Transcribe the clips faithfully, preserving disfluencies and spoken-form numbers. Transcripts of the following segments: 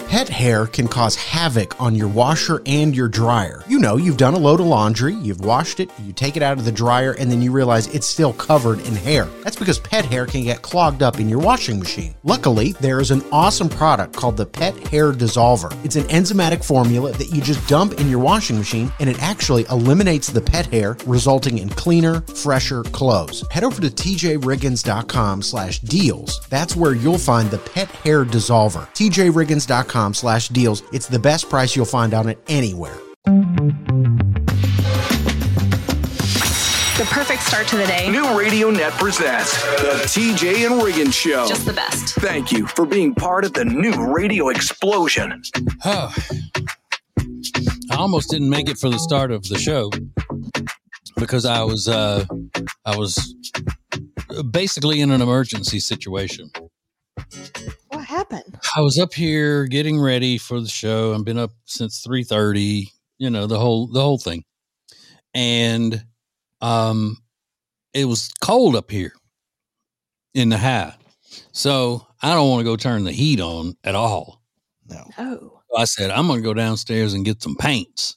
Pet hair can cause havoc on your washer and your dryer. You know, you've done a load of laundry, you've washed it, you take it out of the dryer, and then you realize it's still covered in hair. That's because pet hair can get clogged up in your washing machine. Luckily, there is an awesome product called the Pet Hair Dissolver. It's an enzymatic formula that you just dump in your washing machine, and it actually eliminates the pet hair, resulting in cleaner, fresher clothes. Head over to t j riggins dot com slash deals. That's where you'll find the Pet Hair Dissolver. t j riggins dot com slash deals. It's the best price you'll find on it anywhere. The perfect start to the day. New Radio Net presents the T J and Riggins Show. Just the best. Thank you for being part of the new radio explosion. Oh, I almost didn't make it for the start of the show because I was uh, I was basically in an emergency situation. What happened? I was up here getting ready for the show. I've been up since three thirty, you know, the whole, the whole thing. And, um, it was cold up here in the high. So I don't want to go turn the heat on at all. No. Oh. I said, I'm going to go downstairs and get some paints.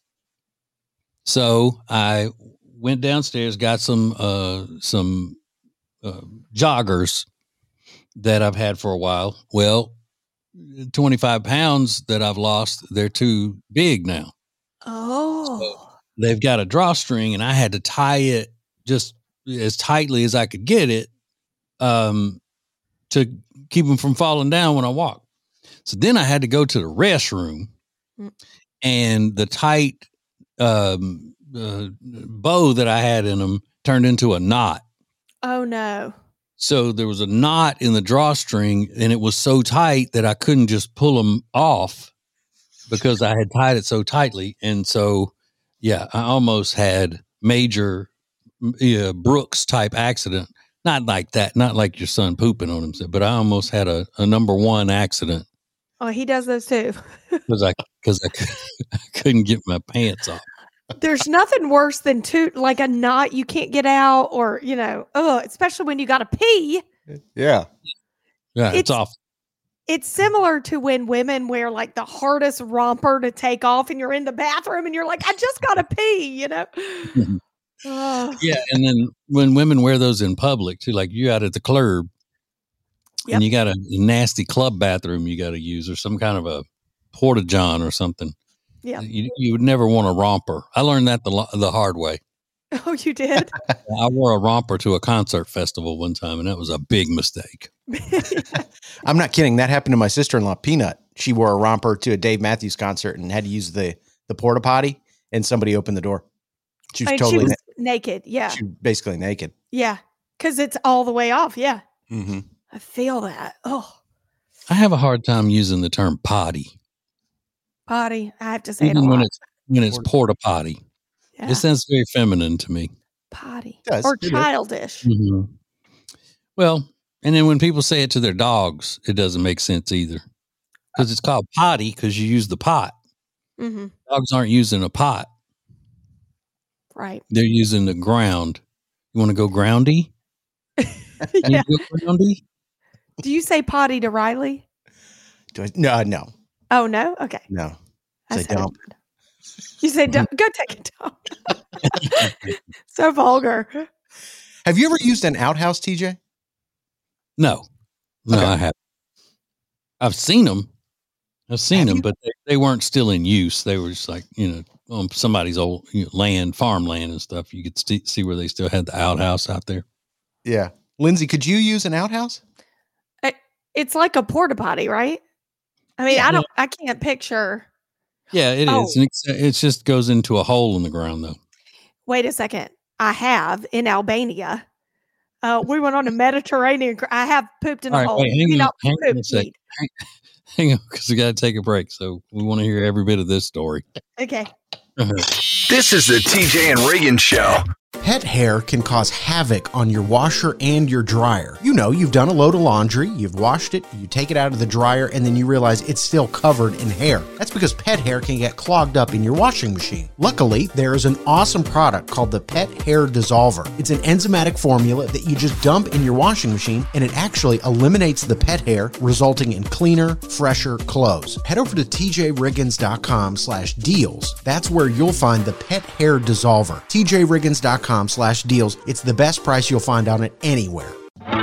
So I went downstairs, got some, uh, some, uh, joggers that I've had for a while. Well, twenty-five pounds that I've lost, they're too big now. Oh. So they've got a drawstring, and I had to tie it just as tightly as I could get it um, to keep them from falling down when I walk. So then I had to go to the restroom, mm. and the tight um, uh, bow that I had in them turned into a knot. Oh, no. So there was a knot in the drawstring, and it was so tight that I couldn't just pull them off because I had tied it so tightly. And so, yeah, I almost had major uh, Brooks type accident. Not like that, not like your son pooping on himself, but I almost had a, a number one accident. Oh, he does those too. Because I, cause I, I couldn't get my pants off. There's nothing worse than two, like a knot you can't get out, or, you know, oh, especially when you got to pee. Yeah. Yeah, it's, It's- off. It's similar to when women wear like the hardest romper to take off, and you're in the bathroom and you're like, I just got to pee, you know? Oh. Yeah, and then when women wear those in public too, like you out at the club, Yep. and you got a nasty club bathroom you got to use, or some kind of a porta john or something. Yeah. You, you would never want a romper. I learned that the lo- the hard way. Oh, you did? I wore a romper to a concert festival one time, and that was a big mistake. I'm not kidding. That happened to my sister-in-law, Peanut. She wore a romper to a Dave Matthews concert and had to use the, the porta potty, and somebody opened the door. She was I mean, totally she was na- naked. Yeah. she was basically naked. Yeah. Because it's all the way off. Yeah. Mm-hmm. I feel that. Oh, I have a hard time using the term potty, potty. I have to say it a even when lot. it's when it's porta potty. Yeah. It sounds very feminine to me. Potty. It does. Or It is. childish. Mm-hmm. Well, and then when people say it to their dogs, it doesn't make sense either, because it's called potty because you use the pot. Mm-hmm. Dogs aren't using a pot; Right. they're using the ground. You want to go groundy? Yeah. You go groundy? Do you say potty to Riley? Do I, no, no, Oh, no? Okay. no. I Say said it. dump. You say dump. Go take a dump. So vulgar. Have you ever used an outhouse, T J? No, no, Okay. I haven't. I've seen them. I've seen Have them, you? but they, they weren't still in use. They were just like, you know, on somebody's old you know, land, farmland and stuff. You could st- see where they still had the outhouse out there. Yeah. Lindsay, could you use an outhouse? It's like a porta potty, right? I mean, Yeah. I don't, I can't picture. Yeah, it Oh. is. And it's- It just goes into a hole in the ground, though. Wait a second. I have in Albania. Uh, we went on a Mediterranean. cru- I have pooped in All a right, hole. wait, hang Maybe on- not hang on a pooped sec. meat. Hang on, because we got to take a break. So we want to hear every bit of this story. Okay. This is the T J and Riggins Show. Pet hair can cause havoc on your washer and your dryer. You know, you've done a load of laundry, you've washed it, you take it out of the dryer, and then you realize it's still covered in hair. That's because pet hair can get clogged up in your washing machine. Luckily, there is an awesome product called the Pet Hair Dissolver. It's an enzymatic formula that you just dump in your washing machine, and it actually eliminates the pet hair, resulting in cleaner, fresher clothes. Head over to t j riggins dot com slash deals. That's where you'll find the Pet Hair Dissolver. t j riggins dot com slash deals. It's the best price you'll find on it anywhere.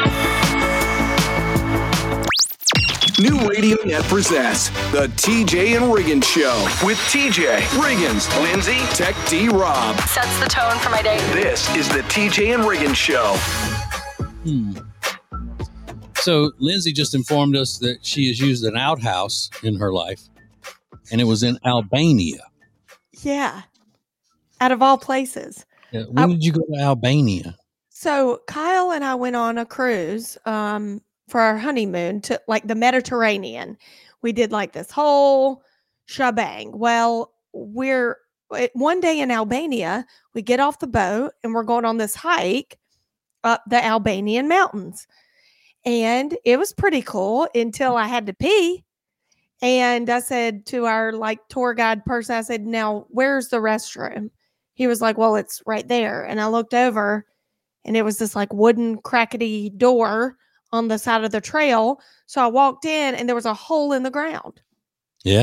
New Radio Net presents the T J and Riggins Show with T J, Riggins, Lindsay, Tech D Rob. Sets the tone for my day. This is the T J and Riggins Show. Hmm. So Lindsay just informed us that she has used an outhouse in her life, and it was in Albania. Yeah. Out of all places. Yeah, when I, did you go to Albania? So Kyle and I went on a cruise um, for our honeymoon to like the Mediterranean. We did like this whole shebang. Well, we're one day in Albania, we get off the boat and we're going on this hike up the Albanian mountains. And it was pretty cool until I had to pee. And I said to our like tour guide person, I said, now where's the restroom? He was like, well, it's right there. And I looked over and it was this like wooden crackety door on the side of the trail. So I walked in and there was a hole in the ground. Yeah.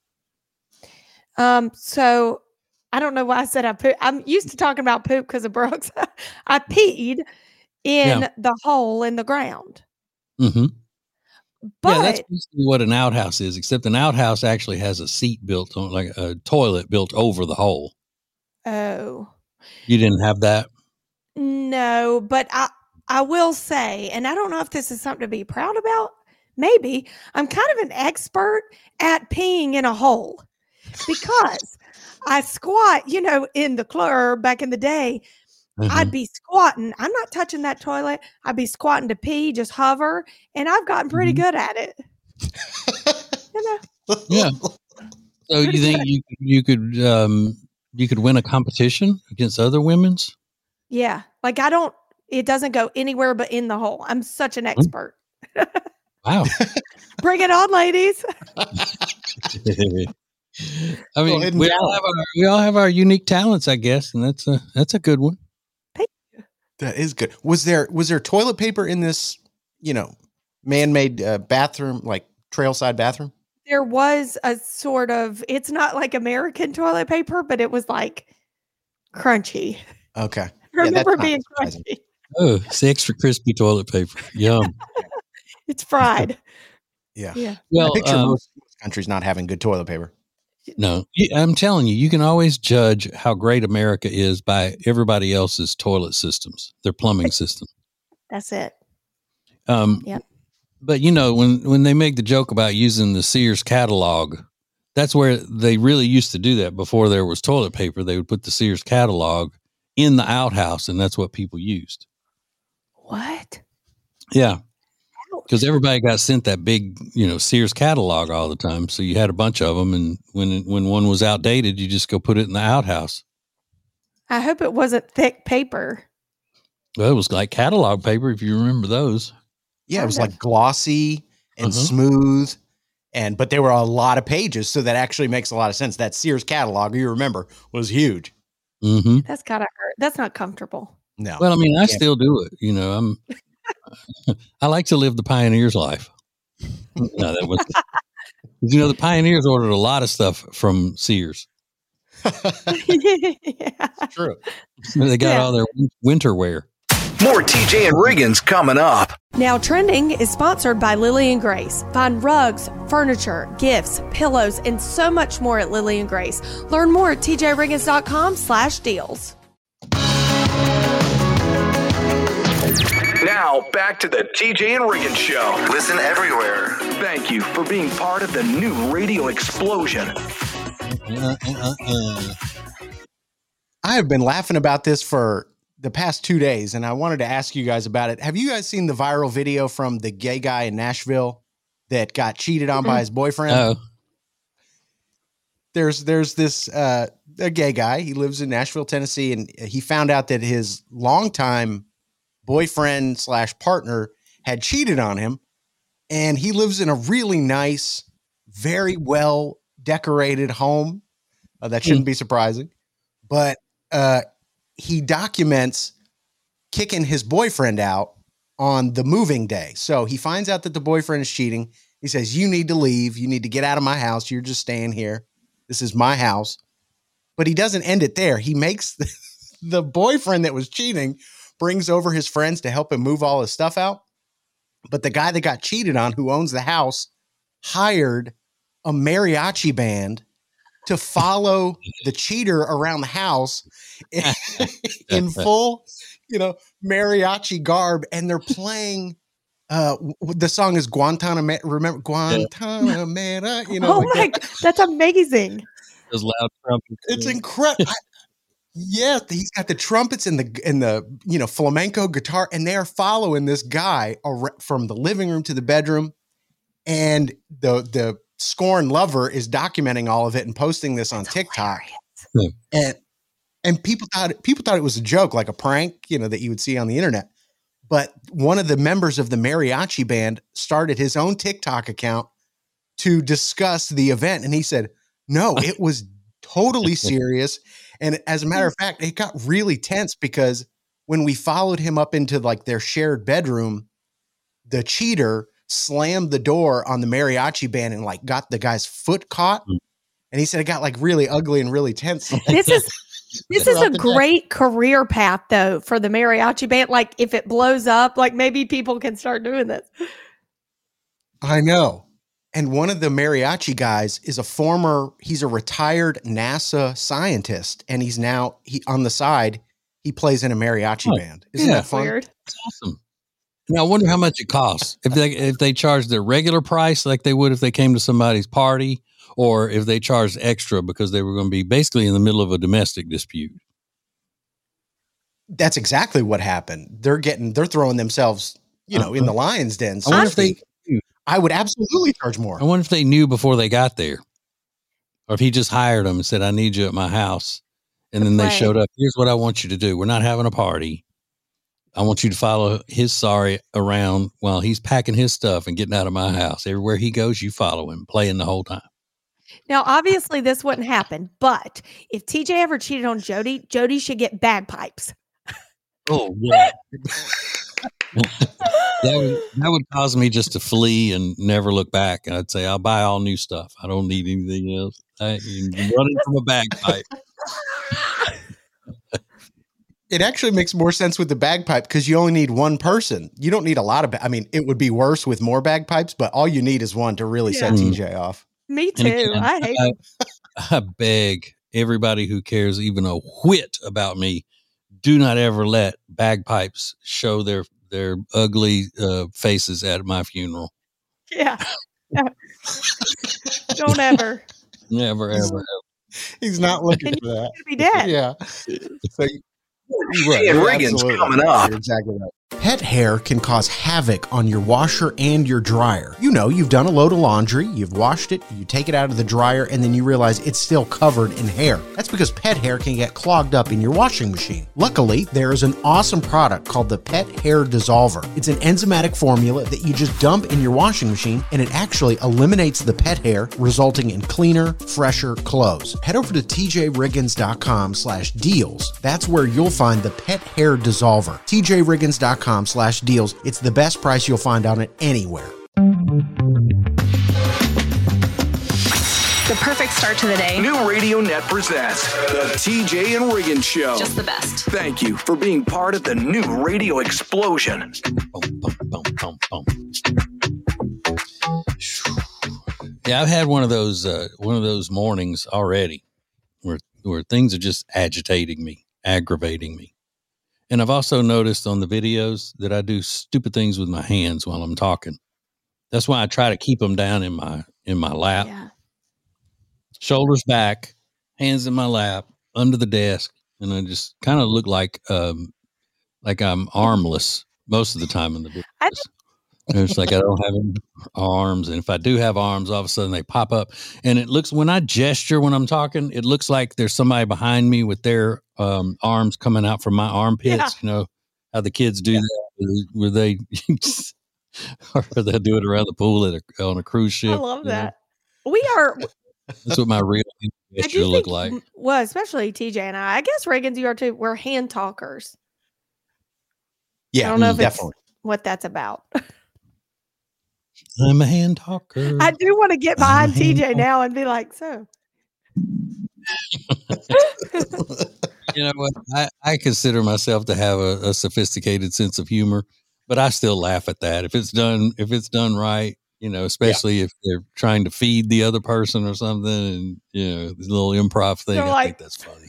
Um. So I don't know why I said I poop. I'm used to talking about poop because of Brooks. I peed in Yeah. the hole in the ground. Mm-hmm. But yeah, that's basically what an outhouse is, except an outhouse actually has a seat built on, like a toilet built over the hole. oh. You didn't have that? No, but I I will say, and I don't know if this is something to be proud about. Maybe I'm kind of an expert at peeing in a hole because I squat, you know, in the club back in the day. Mhm. I'd be squatting. I'm not touching that toilet. I'd be squatting to pee, just hover, and I've gotten pretty Mhm. good at it. You know? Yeah. So you think you you could um you could win a competition against other women's? Yeah. Like I don't. It doesn't go anywhere but in the hole. I'm such an expert. Wow. Bring it on, ladies. I mean, hidden we all have our we all have our unique talents, I guess, and that's a that's a good one. That is good. Was there was there toilet paper in this, you know, man-made uh, bathroom, like trailside bathroom? There was a sort of. It's not like American toilet paper, but it was like crunchy. Okay. I Yeah, that's remember not being surprising. crunchy. Oh, it's extra crispy toilet paper. Yum. It's fried. Yeah. Yeah. Well, I picture um, most, most countries not having good toilet paper. no, you- I'm telling you, you can always judge how great America is by everybody else's toilet systems, their plumbing system. That's it. Um, Yep. But you know, when when they make the joke about using the Sears catalog, that's where they really used to do that. Before there was toilet paper, they would put the Sears catalog in the outhouse, and that's what people used. What? Yeah, because everybody got sent that big, you know, Sears catalog all the time. So you had a bunch of them, and when when one was outdated, you just go put it in the outhouse. I hope it wasn't thick paper. Well, it was like catalog paper, if you remember those. Yeah, it was Kind like glossy and Uh-huh. smooth, and but there were a lot of pages, so that actually makes a lot of sense. That Sears catalog, you remember, was huge. Mm-hmm. That's gotta hurt. That's not comfortable. No, Well, I mean, I Yeah. still do it. You know, I'm. I like to live the pioneer's life. No, that was. You know, the pioneers ordered a lot of stuff from Sears. Yeah. true. They got Yeah. all their winter wear. More T J and Riggins coming up. Now, Trending is sponsored by Lily and Grace. Find rugs, furniture, gifts, pillows, and so much more at Lily and Grace. Learn more at t j riggins dot com slash deals. Now, back to the T J and Riggins Show. Listen everywhere. Thank you for being part of the new radio explosion. Uh, uh, uh. I have been laughing about this for the past two days, and I wanted to ask you guys about it. Have you guys seen the viral video from the gay guy in Nashville that got cheated on by his boyfriend? Oh, there's there's this uh, a gay guy. He lives in Nashville, Tennessee, and he found out that his longtime boyfriend slash partner had cheated on him, and he lives in a really nice, very well decorated home. Uh, that shouldn't be surprising, but uh, he documents kicking his boyfriend out on the moving day. So he finds out that the boyfriend is cheating. He says, "You need to leave. You need to get out of my house. You're just staying here. This is my house." But he doesn't end it there. He makes the, the boyfriend that was cheating brings over his friends to help him move all his stuff out. But the guy that got cheated on, who owns the house, hired a mariachi band to follow the cheater around the house in, in full, you know, mariachi garb. And they're playing, uh, the song is Guantanamera, remember Guantanamera, you know. Oh like my, that. that's amazing. Those loud trumpets. It's incredible. Yeah, he's got the trumpets and the and the you know flamenco guitar, and they are following this guy ar- from the living room to the bedroom, and the the scorned lover is documenting all of it and posting this on That's TikTok, hilarious. and and people thought people thought it was a joke, like a prank, you know, that you would see on the internet. But one of the members of the mariachi band started his own TikTok account to discuss the event, and he said, "No, it was totally serious." And as a matter of fact, it got really tense because when we followed him up into like their shared bedroom, the cheater slammed the door on the mariachi band and like got the guy's foot caught. And he said it got like really ugly and really tense. This is this is a great career path though for the mariachi band. Like if it blows up, like maybe people can start doing this. I know. And one of the mariachi guys is a former, he's a retired NASA scientist. And he's now, he on the side, he plays in a mariachi Oh, band. Isn't yeah. that fun? Weird. It's awesome. Now I wonder how much it costs if they if they charge their regular price like they would if they came to somebody's party, or if they charged extra because they were going to be basically in the middle of a domestic dispute. That's exactly what happened. They're getting, they're throwing themselves, you know, Uh-huh. in the lion's den. I So wonder to if they. speak. I would absolutely charge more. I wonder if they knew before they got there, or if he just hired them and said, "I need you at my house," and then they play. showed up. Here's what I want you to do. We're not having a party. I want you to follow his sorry around while he's packing his stuff and getting out of my house. Everywhere he goes, you follow him, playing the whole time. Now, obviously, this wouldn't happen, but if T J ever cheated on Jody, Jody should get bagpipes. Oh yeah. That would, that would cause me just to flee and never look back. I'd say, I'll buy all new stuff. I don't need anything else. I, you're running from a bagpipe. It actually makes more sense with the bagpipe because you only need one person. You don't need a lot of, ba- I mean, it would be worse with more bagpipes, but all you need is one to really set Yeah. T J off. Me And too. again, I hate I, them. I beg everybody who cares even a whit about me, do not ever let bagpipes show their their ugly uh, faces at my funeral. Yeah. Yeah. Don't ever. Never, ever, ever. He's not looking And for that. You'd be dead. Yeah. So you- you're right. Jay and You're Riggins absolutely coming right. up. You're exactly right. Pet hair can cause havoc on your washer and your dryer. You know, you've done a load of laundry, you've washed it, you take it out of the dryer, and then you realize it's still covered in hair. That's because pet hair can get clogged up in your washing machine. Luckily, there is an awesome product called the Pet Hair Dissolver. It's an enzymatic formula that you just dump in your washing machine, and it actually eliminates the pet hair, resulting in cleaner, fresher clothes. Head over to t j riggins dot com slash deals. That's where you'll find the Pet Hair Dissolver. t j riggins dot com slash deals. It's the best price you'll find on it anywhere. The perfect start to the day. New Radio Net presents the T J and Riggins Show. Just the best. Thank you for being part of the new radio explosion. Boom, boom, boom, boom, boom. Yeah, I've had one of those uh, one of those mornings already, where where things are just agitating me, aggravating me. And I've also noticed on the videos that I do stupid things with my hands while I'm talking. That's why I try to keep them down in my in my lap, Yeah. shoulders back, hands in my lap, under the desk, and I just kind of look like um like I'm armless most of the time in the videos. I It's like I don't have any arms, and if I do have arms, all of a sudden they pop up, and it looks when I gesture when I'm talking, it looks like there's somebody behind me with their um, arms coming out from my armpits. Yeah. You know how the kids do Yeah. that, where they or they'll do it around the pool at a, on a cruise ship. I love you know? that. We are. That's what my real I gesture do look think, like. well, especially T J and I. I guess Reagan's you are too. We're hand talkers. Yeah, I don't know if definitely. it's what that's about. I'm a hand talker. I do want to get I'm a behind T hand J talker. now and be like, so. You know what? I, I consider myself to have a, a sophisticated sense of humor, but I still laugh at that. If it's done, if it's done right, you know, especially if they're trying to feed the other person or something, and you know, the little improv thing, They're I like- think that's funny.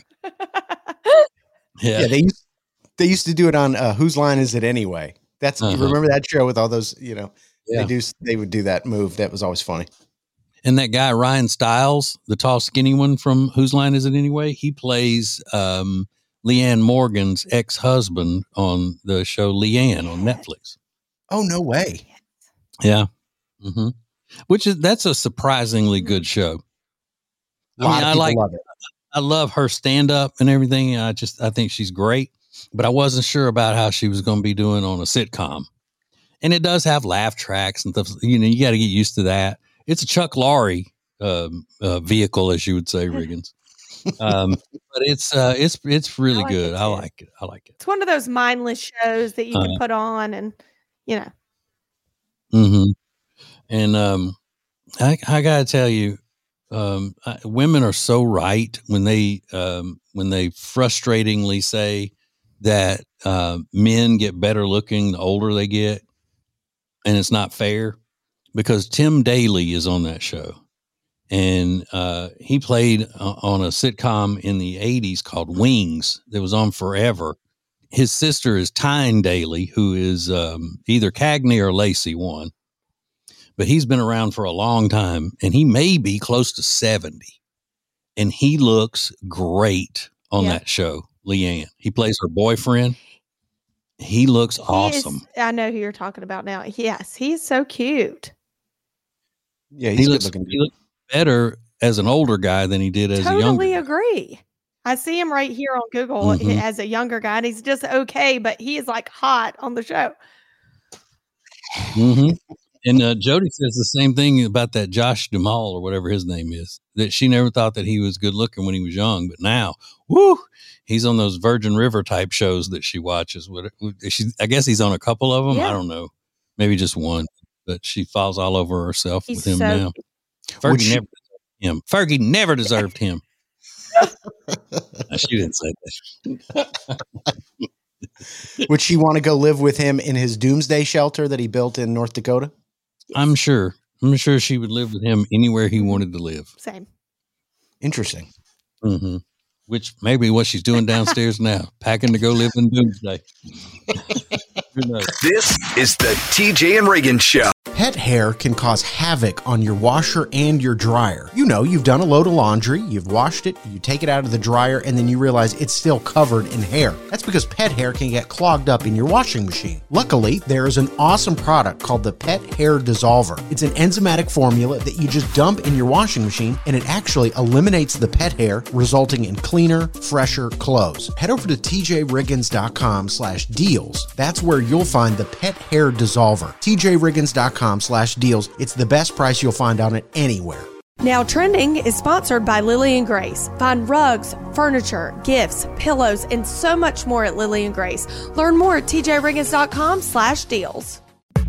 Yeah, Yeah, they used they used to do it on uh, Whose Line Is It Anyway? That's you Uh-huh. remember that show with all those, you know, Yeah. they do they would do that move. That was always funny. and that guy Ryan Stiles, the tall, skinny one from Whose Line Is It Anyway? He plays um, Leanne Morgan's ex-husband on the show Leanne on Netflix. Oh, no way. Yeah. Mm-hmm. Which is, that's a surprisingly good show. A I lot mean, of I people like, love it. I love her stand up and everything. I just, I think she's great, but I wasn't sure about how she was going to be doing on a sitcom. And it does have laugh tracks and stuff. You know, you got to get used to that. It's a Chuck Lorre um, uh, vehicle, as you would say, Riggins. Um, but it's, uh, it's, it's really like it good. I too. like it. I like it. It's one of those mindless shows that you can Uh, put on and, you know. Mm-hmm. And um, I, I gotta tell you, um, I, women are so right when they um, when they frustratingly say that uh, men get better looking the older they get, and it's not fair because Tim Daly is on that show, and uh, he played uh, on a sitcom in the eighties called Wings that was on forever. His sister is Tyne Daly, who is um, either Cagney or Lacey one. But he's been around for a long time, and he may be close to seventy. And he looks great on Yeah. that show, Leanne. He plays her boyfriend. He looks He is- awesome. I know who you're talking about now. Yes, he's so cute. Yeah, He he's good looks, looking. he looks better as an older guy than he did as a younger Totally guy. agree. I see him right here on Google Mhm. as a younger guy, and he's just okay, but he is like hot on the show. hmm And uh, Jody says the same thing about that Josh Duhamel or whatever his name is, that she never thought that he was good looking when he was young, but now, whoo, he's on those Virgin River type shows that she watches. What she, I guess he's on a couple of them. Yeah. I don't know, maybe just one, but she falls all over herself He's with him so now. Would Fergie she- never deserved him. Fergie never deserved him. No, she didn't say that. Would she want to go live with him in his doomsday shelter that he built in North Dakota? I'm sure. I'm sure she would live with him anywhere he wanted to live. Same. Interesting. Mm-hmm. Which may be what she's doing downstairs now, packing to go live in Doomsday. Who knows? This is the T J and Reagan Show. Pet hair can cause havoc on your washer and your dryer. You know, you've done a load of laundry, you've washed it, you take it out of the dryer, and then you realize it's still covered in hair. That's because pet hair can get clogged up in your washing machine. Luckily, there is an awesome product called the Pet Hair Dissolver. It's an enzymatic formula that you just dump in your washing machine, and it actually eliminates the pet hair, resulting in cleaner, fresher clothes. Head over to tjriggins.com slash deals. That's where you'll find the Pet Hair Dissolver. tjriggins.com slash deals. It's the best price you'll find on it anywhere. Now, Trending is sponsored by Lily and Grace. Find rugs, furniture, gifts, pillows, and so much more at Lily and Grace. Learn more at tjriggins.com slash deals.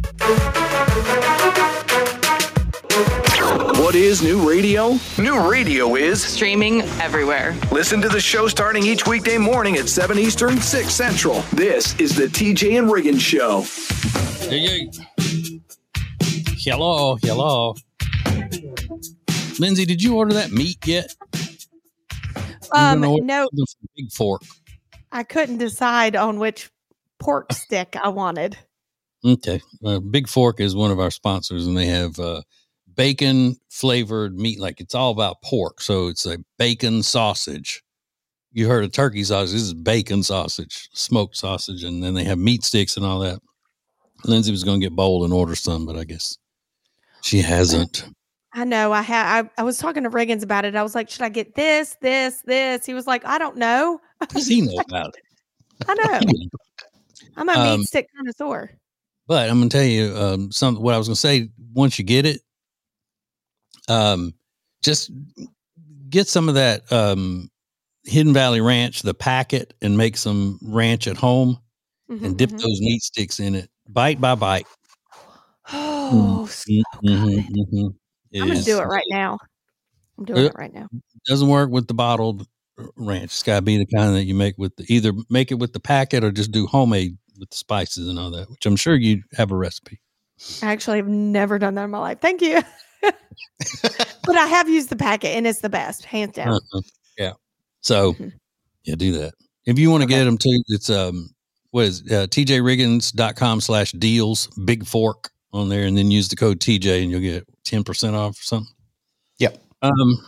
What is new radio? New radio is Streaming everywhere. listen to the show starting each weekday morning at seven Eastern, six Central. This is the T J and Reagan Show. Hey, hey. Hello, hello. Lindsay, did you order that meat yet? Um, You're gonna order no, something from Big Fork. I couldn't decide on which pork stick I wanted. Okay. Uh, Big Fork is one of our sponsors, and they have uh, bacon flavored meat. Like it's all about pork. So it's a bacon sausage. You heard of turkey sausage. This is bacon sausage, smoked sausage. And then they have meat sticks and all that. Lindsay was going to get bold and order some, but I guess she hasn't. I know. I had. I, I was talking to Riggins about it. I was like, should I get this, this, this? He was like, I don't know. Does he know about it? I know. I'm a Um, meat stick connoisseur. But I'm going to tell you um, some. What I was going to say. Once you get it, um, just get some of that um, Hidden Valley Ranch, the packet, and make some ranch at home, Mhm, and dip mhm. those meat sticks in it, bite by bite. Oh, so good. Mhm, mhm. It I'm gonna is- do it right now. I'm doing Uh, it right now. Doesn't work with the bottled ranch. It's got to be the kind that you make with the, either make it with the packet or just do homemade with the spices and all that, which I'm sure you have a recipe. I actually have never done that in my life. Thank you. But I have used the packet, and it's the best, hands down. Uh-huh. Yeah. So Mhm. yeah, do that. If you want to Okay. get them too, it's, um, what is it? Uh, tjriggins.com slash deals, big fork on there, and then use the code T J and you'll get ten percent off or something. Yep. Um,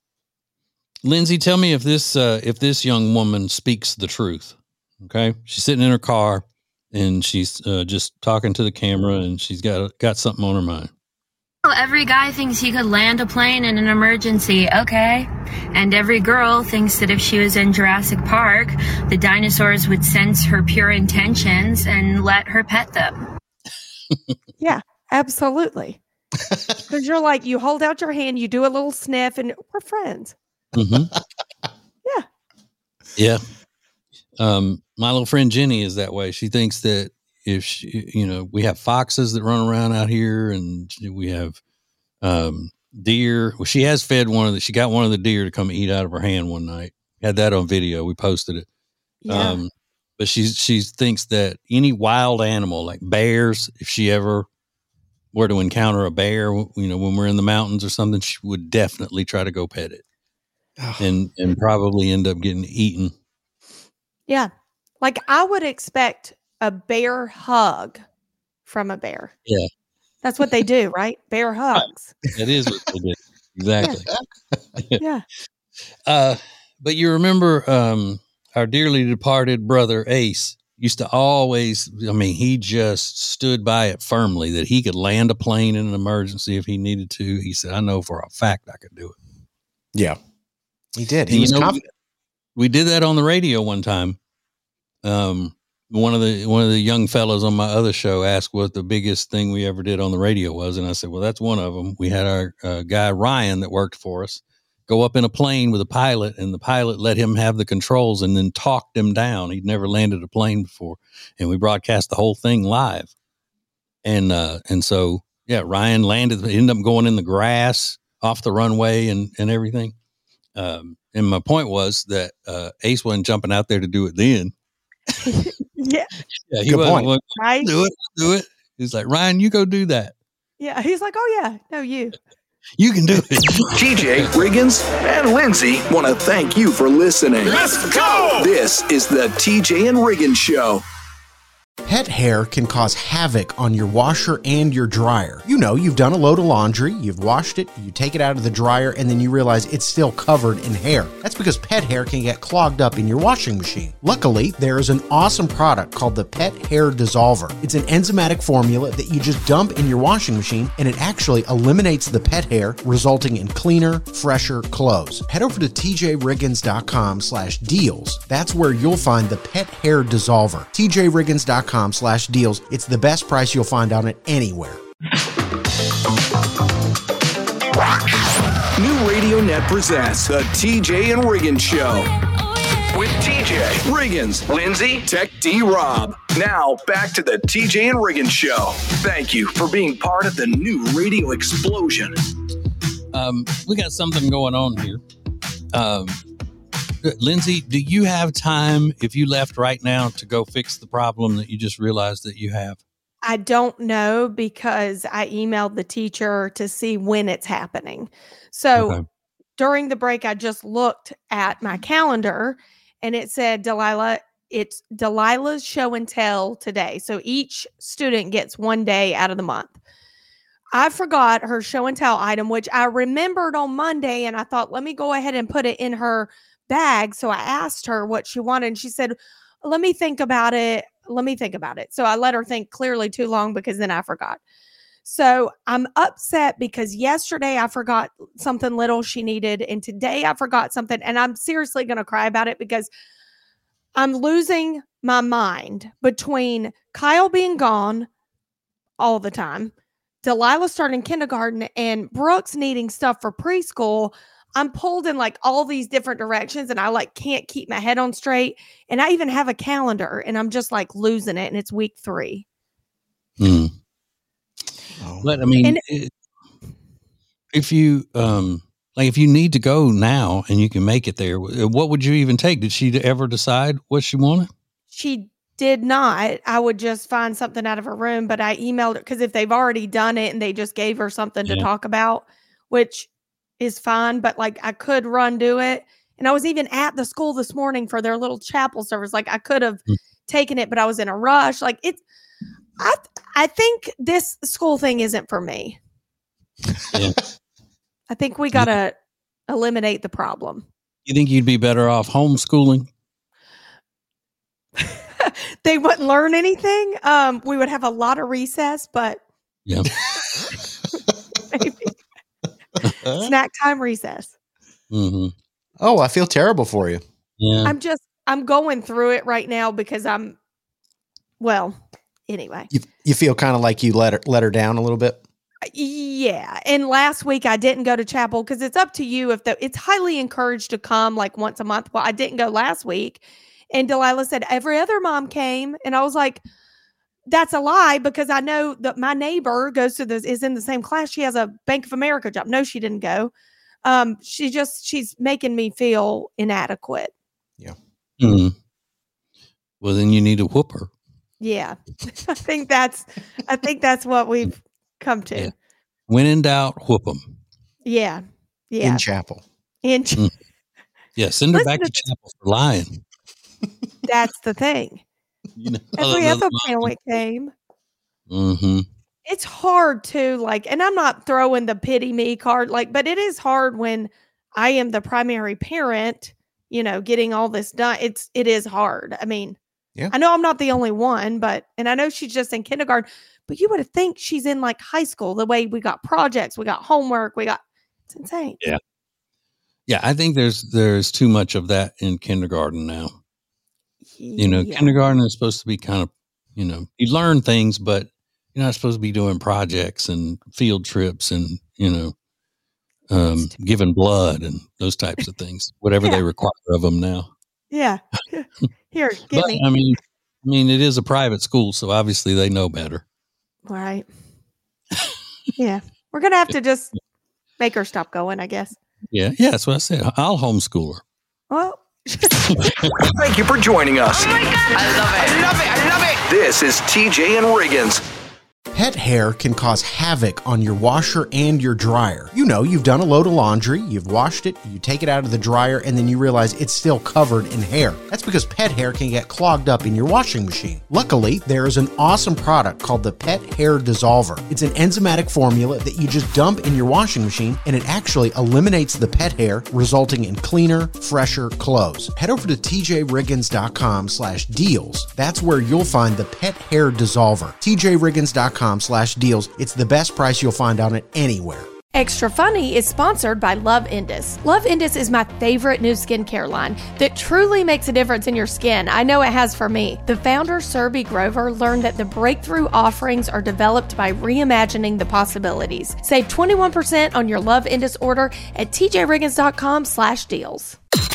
Lindsay, tell me if this, uh, if this young woman speaks the truth. Okay. She's sitting in her car and she's, uh, just talking to the camera and she's got, got something on her mind. Well, every guy thinks he could land a plane in an emergency, okay? And every girl thinks that if she was in Jurassic Park, the dinosaurs would sense her pure intentions and let her pet them. Yeah, absolutely. Because you're like, you hold out your hand, you do a little sniff, and we're friends. Mm-hmm. Yeah. Yeah. Um, my little friend Jenny is that way. She thinks that if she, you know, we have foxes that run around out here and we have, um, deer. Well, she has fed one of the, she got one of the deer to come eat out of her hand one night. Had that on video. We posted it. Yeah. Um, but she's, she thinks that any wild animal like bears, if she ever were to encounter a bear, you know, when we're in the mountains or something, she would definitely try to go pet it and, and probably end up getting eaten. Yeah. Like I would expect a bear hug from a bear. Yeah. That's what they do, right? Bear hugs. That is what they did. Exactly. Yeah. Uh, but you remember um, our dearly departed brother Ace used to always, I mean, he just stood by it firmly that he could land a plane in an emergency if he needed to. He said, I know for a fact I could do it. Yeah. He did. He And, was you know, confident. We did that on the radio one time. Um, one of the one of the young fellows on my other show asked what the biggest thing we ever did on the radio was, and I said, "Well, that's one of them." We had our uh, guy Ryan that worked for us go up in a plane with a pilot, and the pilot let him have the controls and then talked him down. He'd never landed a plane before, and we broadcast the whole thing live. And uh, and so yeah, Ryan landed, ended up going in the grass off the runway and and everything. Um, and my point was that uh, Ace wasn't jumping out there to do it then. Yeah. Yeah, he Good wasn't, point. wasn't Right. do it, do it. He's like, Ryan, you go do that. Yeah. He's like, oh yeah, no, you. You can do it. T J, Riggins, and Lindsay want to thank you for listening. Let's go! This is the T J and Riggins Show. Pet hair can cause havoc on your washer and your dryer. You know, you've done a load of laundry, you've washed it, you take it out of the dryer, and then you realize it's still covered in hair. That's because pet hair can get clogged up in your washing machine. Luckily, there is an awesome product called the Pet Hair Dissolver. It's an enzymatic formula that you just dump in your washing machine, and it actually eliminates the pet hair, resulting in cleaner, fresher clothes. Head over to tjriggins.com slash deals. That's where you'll find the Pet Hair Dissolver. tjriggins.com slash deals. It's the best price you'll find on it anywhere. New Radio Net presents the T J and Riggins Show. With T J, Riggins, Lindsay, Tech D Rob. Now, back to the T J and Riggins Show. Thank you for being part of the new radio explosion. Um, we got something going on here. Um, Lindsay, do you have time if you left right now to go fix the problem that you just realized that you have? I don't know because I emailed the teacher to see when it's happening. So Okay. during the break, I just looked at my calendar and it said, Delilah, it's Delilah's show and tell today. So each student gets one day out of the month. I forgot her show and tell item, which I remembered on Monday. And I thought, let me go ahead and put it in her bag. So I asked her what she wanted. And she said, let me think about it. let me think about it. So I let her think clearly too long because then I forgot. So I'm upset because yesterday I forgot something little she needed. And today I forgot something. And I'm seriously going to cry about it because I'm losing my mind between Kyle being gone all the time, Delilah starting kindergarten, and Brooks needing stuff for preschool. I'm pulled in like all these different directions and I like can't keep my head on straight. And I even have a calendar and I'm just like losing it. And it's week three. Hmm. But I mean, And- it, if you, um, like if you need to go now and you can make it there, what would you even take? Did she ever decide what she wanted? She did not. I would just find something out of her room, but I emailed her because if they've already done it and they just gave her something Yeah. to talk about, which is fine, but like I could run do it. And I was even at the school this morning for their little chapel service. Like I could have Mm. taken it, but I was in a rush. Like it's, I, I think this school thing isn't for me. Yeah. I think we got to eliminate the problem. You think you'd be better off homeschooling? They wouldn't learn anything. Um, we would have a lot of recess, but Yeah. maybe snack time recess. Mm-hmm. Oh, I feel terrible for you. Yeah. I'm just, I'm going through it right now because I'm, well, anyway. You you feel kind of like you let her let her down a little bit. Yeah. And last week I didn't go to chapel because it's up to you if the, it's highly encouraged to come like once a month. Well, I didn't go last week. And Delilah said every other mom came. And I was like, that's a lie because I know that my neighbor goes to this, is in the same class. She has a Bank of America job. No, she didn't go. Um, she just, she's making me feel inadequate. Mm. Well, then you need to whoop her. Yeah. I think that's, I think that's what we've come to. Yeah. When in doubt, whoop them. Yeah. Yeah. In chapel. In ch- Mm. Yeah, send her Listen back to to this. chapel for lying. That's the thing. You know, Every other parent came. Mm-hmm. It's hard to like, and I'm not throwing the pity me card, like, but it is hard when I am the primary parent, you know, getting all this done. It's, it is hard. I mean, Yeah. I know I'm not the only one, but, and I know she's just in kindergarten, but you would think she's in like high school, the way we got projects, we got homework, we got, it's insane. Yeah. Yeah, I think there's there's too much of that in kindergarten now. You know, Yeah. kindergarten is supposed to be kind of, you know, you learn things, but you're not supposed to be doing projects and field trips and, you know, um, giving blood and those types of things, whatever Yeah. they require of them now. Yeah. Here, get But me. I mean, I mean, it is a private school, so obviously they know better. Right. Yeah. We're going to have to just make her stop going, I guess. Yeah, yeah, that's what I said. I'll homeschool her. Well, Thank you for joining us. Oh my God. I love it. I love it. I love it. This is T J and Riggins. Pet hair can cause havoc on your washer and your dryer. You know, you've done a load of laundry, you've washed it, you take it out of the dryer, and then you realize it's still covered in hair. That's because pet hair can get clogged up in your washing machine. Luckily, there is an awesome product called the Pet Hair Dissolver. It's an enzymatic formula that you just dump in your washing machine, and it actually eliminates the pet hair, resulting in cleaner, fresher clothes. Head over to tjriggins.com slash deals. That's where you'll find the Pet Hair Dissolver. tjriggins.com slash deals. It's the best price you'll find on it anywhere. Extra Funny is sponsored by Love Indus. Love Indus is my favorite new skincare line that truly makes a difference in your skin. I know it has for me. The founder, Serby Grover, learned that the breakthrough offerings are developed by reimagining the possibilities. Save twenty-one percent on your Love Indus order at tjriggins.com slash deals.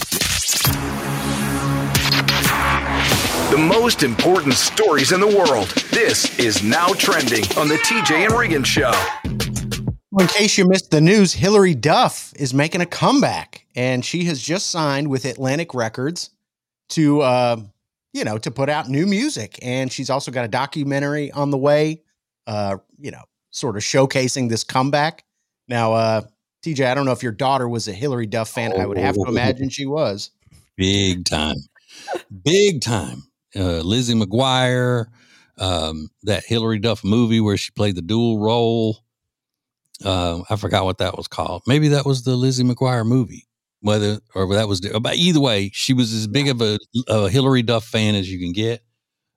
The most important stories in the world. This is Now Trending on the T J and Riggins Show. In case you missed the news, Hilary Duff is making a comeback, and she has just signed with Atlantic Records to, uh, you know, to put out new music. And she's also got a documentary on the way, uh, you know, sort of showcasing this comeback. Now, uh, T J, I don't know if your daughter was a Hilary Duff fan. I would have to imagine she was. Big time. Big time. Uh, Lizzie McGuire, um, that Hilary Duff movie where she played the dual role. Uh, I forgot what that was called. Maybe that was the Lizzie McGuire movie, whether or that was. But either way, she was as big of a, a Hilary Duff fan as you can get.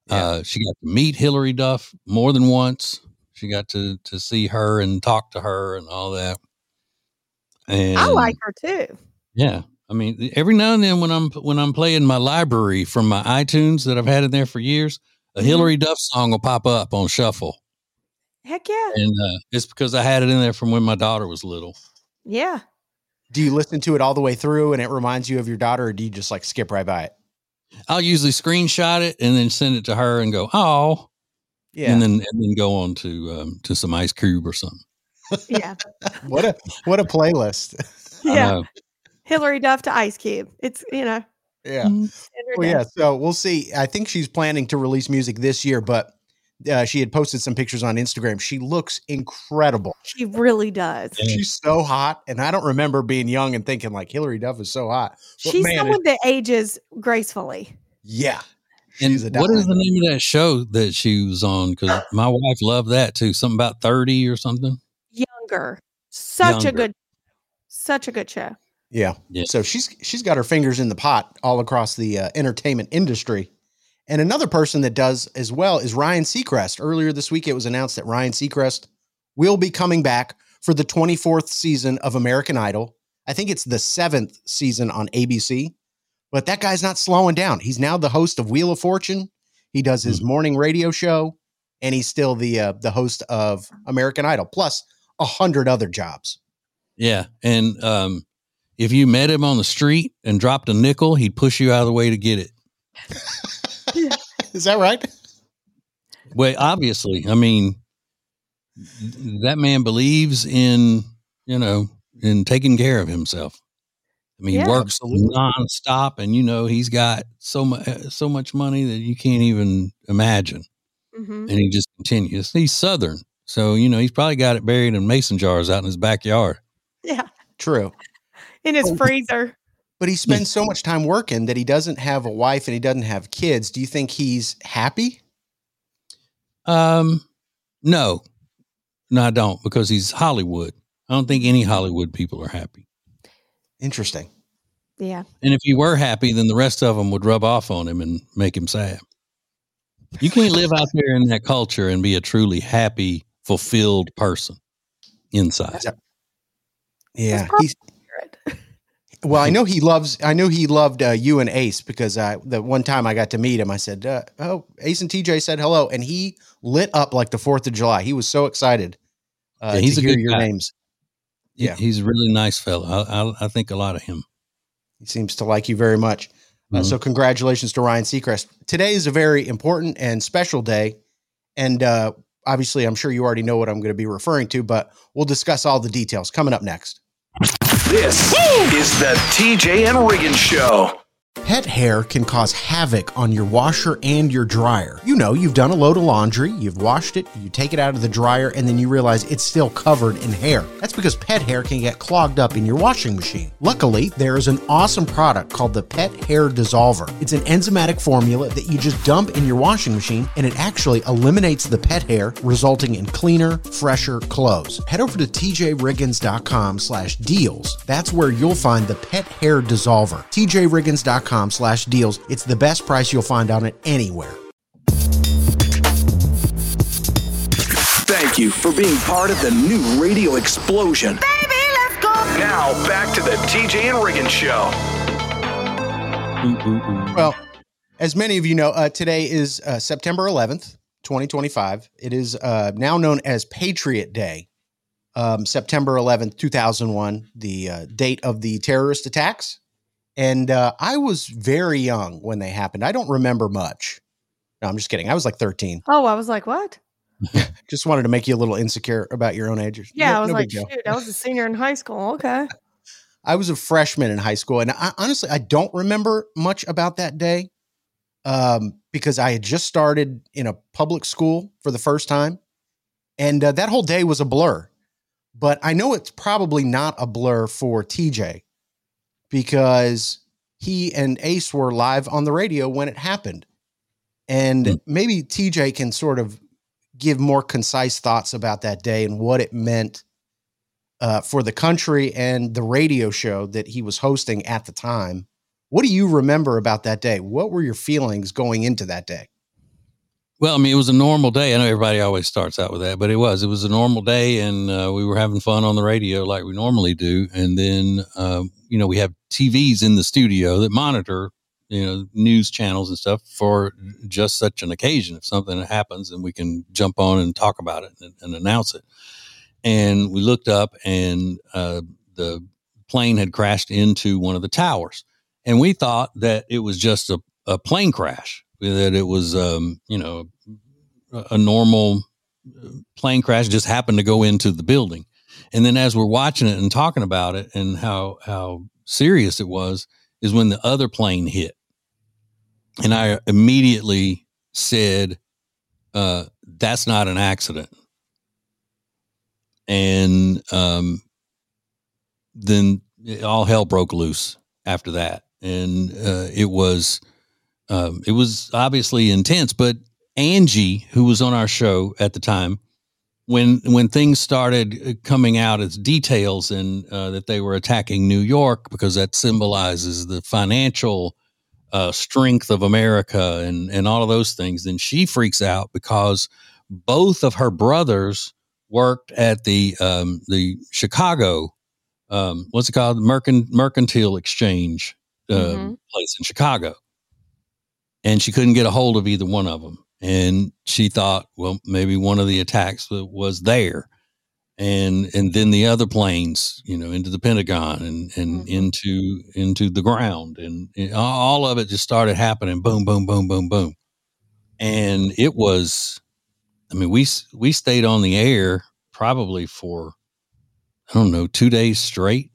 Yeah. Uh, she got to meet Hillary Duff more than once. She got to to see her and talk to her and all that. And I like her too. yeah, I mean, every now and then when I'm when I'm playing my library from my iTunes that I've had in there for years, a Mhm. Hillary Duff song will pop up on shuffle, Heck yeah. and uh, it's because I had it in there from when my daughter was little. Yeah. Do you listen to it all the way through and it reminds you of your daughter, or do you just like skip right by it? I'll usually screenshot it and then send it to her and go, oh, Yeah. and then and then go on to um, to some Ice Cube or something. Yeah. What a what a playlist. I Yeah. know. Hillary Duff to Ice Cube. It's, you know, Yeah. send her Well, down. yeah. So we'll see. I think she's planning to release music this year, but uh, she had posted some pictures on Instagram. She looks incredible. She really does. Yeah. She's so hot. And I don't remember being young and thinking like Hillary Duff is so hot. But She's man, someone that ages gracefully. Yeah. And She's a what is the diamond. name of that show that she was on? Because my wife loved that too. Something about thirty or something. Younger. Such a Younger. good, such a good show. Yeah. Yeah. So she's she's got her fingers in the pot all across the uh, entertainment industry. And another person that does as well is Ryan Seacrest. Earlier this week, it was announced that Ryan Seacrest will be coming back for the twenty-fourth season of American Idol. I think it's the seventh season on A B C. But that guy's not slowing down. He's now the host of Wheel of Fortune. He does his morning radio show, and he's still the uh, the host of American Idol, plus a hundred other jobs. Yeah, and um, if you met him on the street and dropped a nickel, he'd push you out of the way to get it. Is that right? Well, obviously, I mean, that man believes in, you know, in taking care of himself. I mean, Yeah, he works absolutely. nonstop, and you know, he's got so much so much money that you can't even imagine, hmm and he just continues. He's Southern, so you know, he's probably got it buried in mason jars out in his backyard. Yeah. True. In his freezer. But he spends so much time working that he doesn't have a wife and he doesn't have kids. Do you think he's happy? Um, no, no, I don't, because he's Hollywood. I don't think any Hollywood people are happy. Interesting. Yeah. And if he were happy, then the rest of them would rub off on him and make him sad. You can't live out there in that culture and be a truly happy, fulfilled person inside. That's a- Yeah. probably He's well, I know he loves, I know he loved uh, you and Ace because uh, the one time I got to meet him, I said, uh, oh, Ace and T J said hello. And he lit up like the fourth of July. He was so excited uh, Yeah, he's to a hear good your guy. names. He- Yeah. He's a really nice fellow. I, I, I think a lot of him. He seems to like you very much. Uh, Mhm. so congratulations to Ryan Seacrest. Today is a very important and special day. And uh, obviously, I'm sure you already know what I'm going to be referring to, but we'll discuss all the details coming up next. This is the T J and Riggin Show. Pet hair can cause havoc on your washer and your dryer. You know, you've done a load of laundry, you've washed it, you take it out of the dryer, and then you realize it's still covered in hair. That's because pet hair can get clogged up in your washing machine. Luckily, there is an awesome product called the Pet Hair Dissolver. It's an enzymatic formula that you just dump in your washing machine, and it actually eliminates the pet hair, resulting in cleaner, fresher clothes. Head over to t j riggins dot com slash deals. That's where you'll find the Pet Hair Dissolver. t j riggins dot com slash deals. It's the best price you'll find on it anywhere. Thank you for being part of the new radio explosion. Baby, let's go. Now back to the T J and Riggin Show. Ooh, ooh, ooh. Well, as many of you know, uh, today is uh, September eleventh, twenty twenty-five. It is uh, now known as Patriot Day. Um, September eleventh, two thousand one, the uh, date of the terrorist attacks. And uh, I was very young when they happened. I don't remember much. No, I'm just kidding. I was like thirteen. Oh, I was like, what? Just wanted to make you a little insecure about your own age. Yeah, No- I was no like, big deal. shoot, I was a senior in high school. Okay. I was a freshman in high school, and I, honestly, I don't remember much about that day um, because I had just started in a public school for the first time, and uh, that whole day was a blur. But I know it's probably not a blur for T J because he and Ace were live on the radio when it happened, and Hmm. maybe T J can sort of give more concise thoughts about that day and what it meant uh, for the country and the radio show that he was hosting at the time. What do you remember about that day? What were your feelings going into that day? Well, I mean, it was a normal day. I know everybody always starts out with that, but it was. It was a normal day, and uh, we were having fun on the radio like we normally do. And then, um, you know, we have T Vs in the studio that monitor, you know, news channels and stuff for just such an occasion. If something happens, and we can jump on and talk about it and, and announce it. And we looked up, and uh, the plane had crashed into one of the towers. And we thought that it was just a, a plane crash. That it was, um, you know, a, a normal plane crash, just happened to go into the building. And then as we're watching it and talking about it and how how serious it was, is when the other plane hit. And I immediately said, uh, that's not an accident. And um, then all hell broke loose after that. And uh, it was... Um, it was obviously intense, but Angie, who was on our show at the time, when when things started coming out as details and uh, that they were attacking New York because that symbolizes the financial uh, strength of America and, and all of those things, then she freaks out because both of her brothers worked at the um, the Chicago, um, what's it called, Mercant- Mercantile Exchange uh, mm-hmm. place in Chicago. And she couldn't get a hold of either one of them. And she thought, well, maybe one of the attacks was there. And and then the other planes, you know, into the Pentagon and, and mm-hmm. into into the ground. And, and all of it just started happening. Boom, boom, boom, boom, boom. And it was, I mean, we, we stayed on the air probably for, I don't know, two days straight.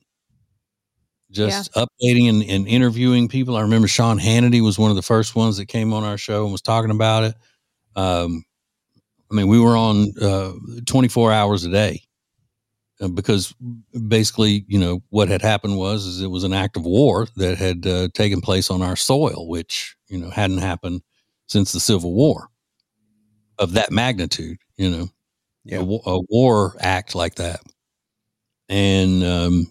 Just yeah. updating and, and interviewing people. I remember Sean Hannity was one of the first ones that came on our show and was talking about it. Um, I mean, we were on uh, twenty-four hours a day uh, because basically, you know, what had happened was is it was an act of war that had uh, taken place on our soil, which, you know, hadn't happened since the Civil War of that magnitude, you know, yeah. a, a war act like that. And, um,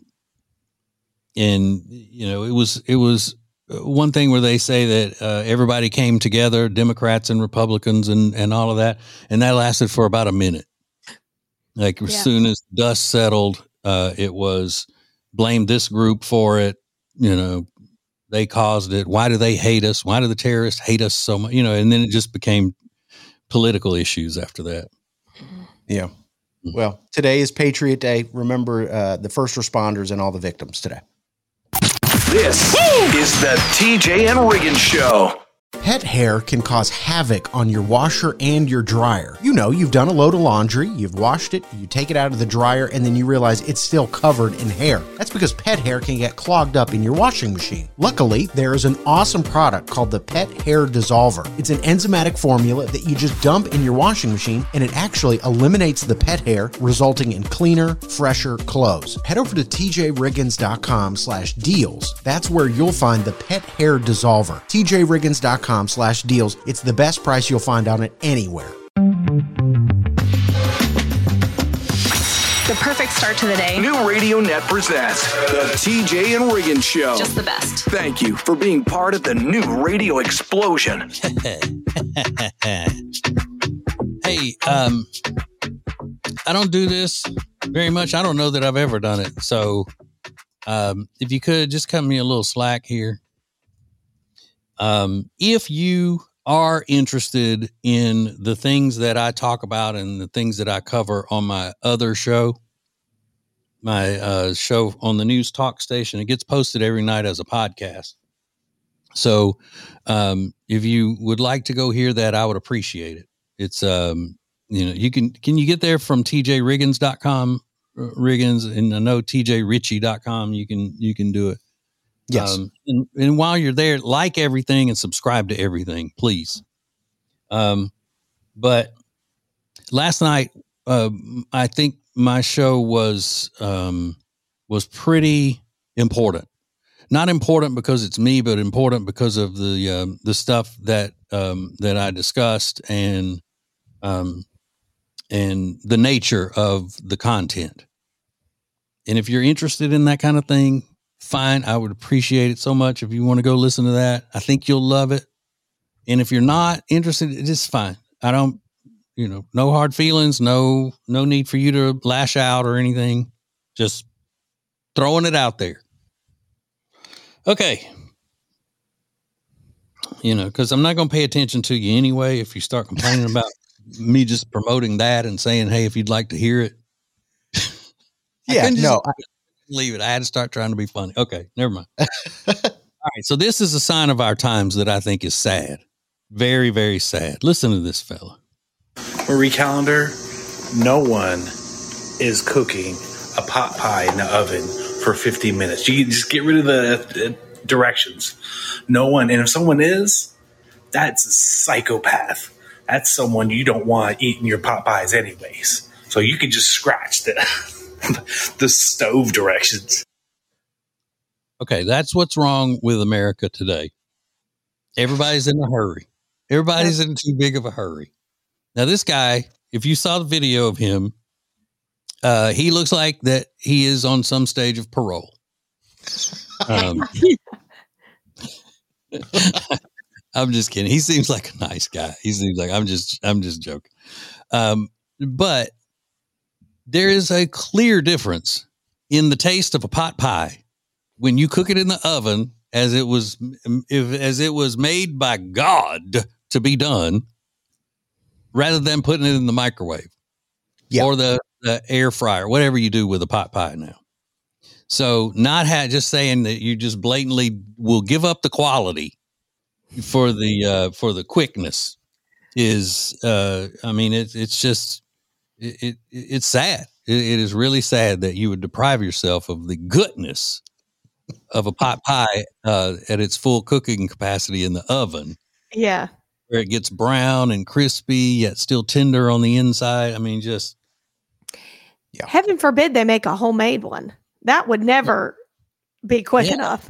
And, you know, it was it was one thing where they say that uh, everybody came together, Democrats and Republicans and, and all of that. And that lasted for about a minute. Like as yeah. soon as dust settled, uh, it was blame this group for it. You know, they caused it. Why do they hate us? Why do the terrorists hate us so much? You know, and then it just became political issues after that. Yeah. Well, today is Patriot Day. Remember uh, the first responders and all the victims today. This Woo! is the T J and Riggins Show. Pet hair can cause havoc on your washer and your dryer. You know, you've done a load of laundry, you've washed it, you take it out of the dryer, and then you realize it's still covered in hair. That's because pet hair can get clogged up in your washing machine. Luckily, there is an awesome product called the Pet Hair Dissolver. It's an enzymatic formula that you just dump in your washing machine, and it actually eliminates the pet hair, resulting in cleaner, fresher clothes. Head over to T J Riggins dot com slash deals. That's where you'll find the Pet Hair Dissolver. T J Riggins dot com slash deals. It's the best price you'll find on it anywhere. The perfect start to the day. New Radio Net presents the T J and Riggins Show. Just the best. Thank you for being part of the new radio explosion. Hey, um, I don't do this very much. I don't know that I've ever done it. So, um, if you could just cut me a little slack here. Um, if you are interested in the things that I talk about and the things that I cover on my other show, my uh, show on the news talk station, it gets posted every night as a podcast. So um, if you would like to go hear that, I would appreciate it. It's, um, you know, you can, can you get there from T J Riggins dot com, Riggins, and I know T J Ritchie dot com, you can, you can do it. Yes. Um, and, and while you're there, like everything and subscribe to everything, please. Um, but last night, uh, I think my show was, um, was pretty important. Not important because it's me, but important because of the, um, the stuff that, um, that I discussed and, um, and the nature of the content. And if you're interested in that kind of thing, fine. I would appreciate it so much if you want to go listen to that. I think you'll love it. And if you're not interested, it's fine. I don't, you know, no hard feelings, no, no need for you to lash out or anything. Just throwing it out there. Okay. You know, because I'm not going to pay attention to you anyway if you start complaining about me just promoting that and saying, hey, if you'd like to hear it. Yeah, no. I, leave it. I had to start trying to be funny. Okay, never mind. All right, so this is a sign of our times that I think is sad. Very, very sad. Listen to this fella. Marie Callender, no one is cooking a pot pie in the oven for fifty minutes. You just get rid of the uh, directions. No one, and if someone is, that's a psychopath. That's someone you don't want eating your pot pies anyways. So you can just scratch the the stove directions. Okay, that's what's wrong with America today. Everybody's in a hurry. Everybody's in too big of a hurry. Now, this guy, if you saw the video of him, uh, he looks like that he is on some stage of parole. Um, I'm just kidding. He seems like a nice guy. He seems like I'm just, I'm just joking. Um, but there is a clear difference in the taste of a pot pie when you cook it in the oven, as it was, if, as it was made by God to be done, rather than putting it in the microwave yeah. or the, the air fryer, whatever you do with a pot pie now. So not ha- just saying that you just blatantly will give up the quality for the uh, for the quickness is, uh, I mean, it, it's just, it, it it's sad. It, it is really sad that you would deprive yourself of the goodness of a pot pie uh, at its full cooking capacity in the oven. Yeah. Where it gets brown and crispy, yet still tender on the inside. I mean, just. Yeah. Heaven forbid they make a homemade one. That would never be quick yeah. enough.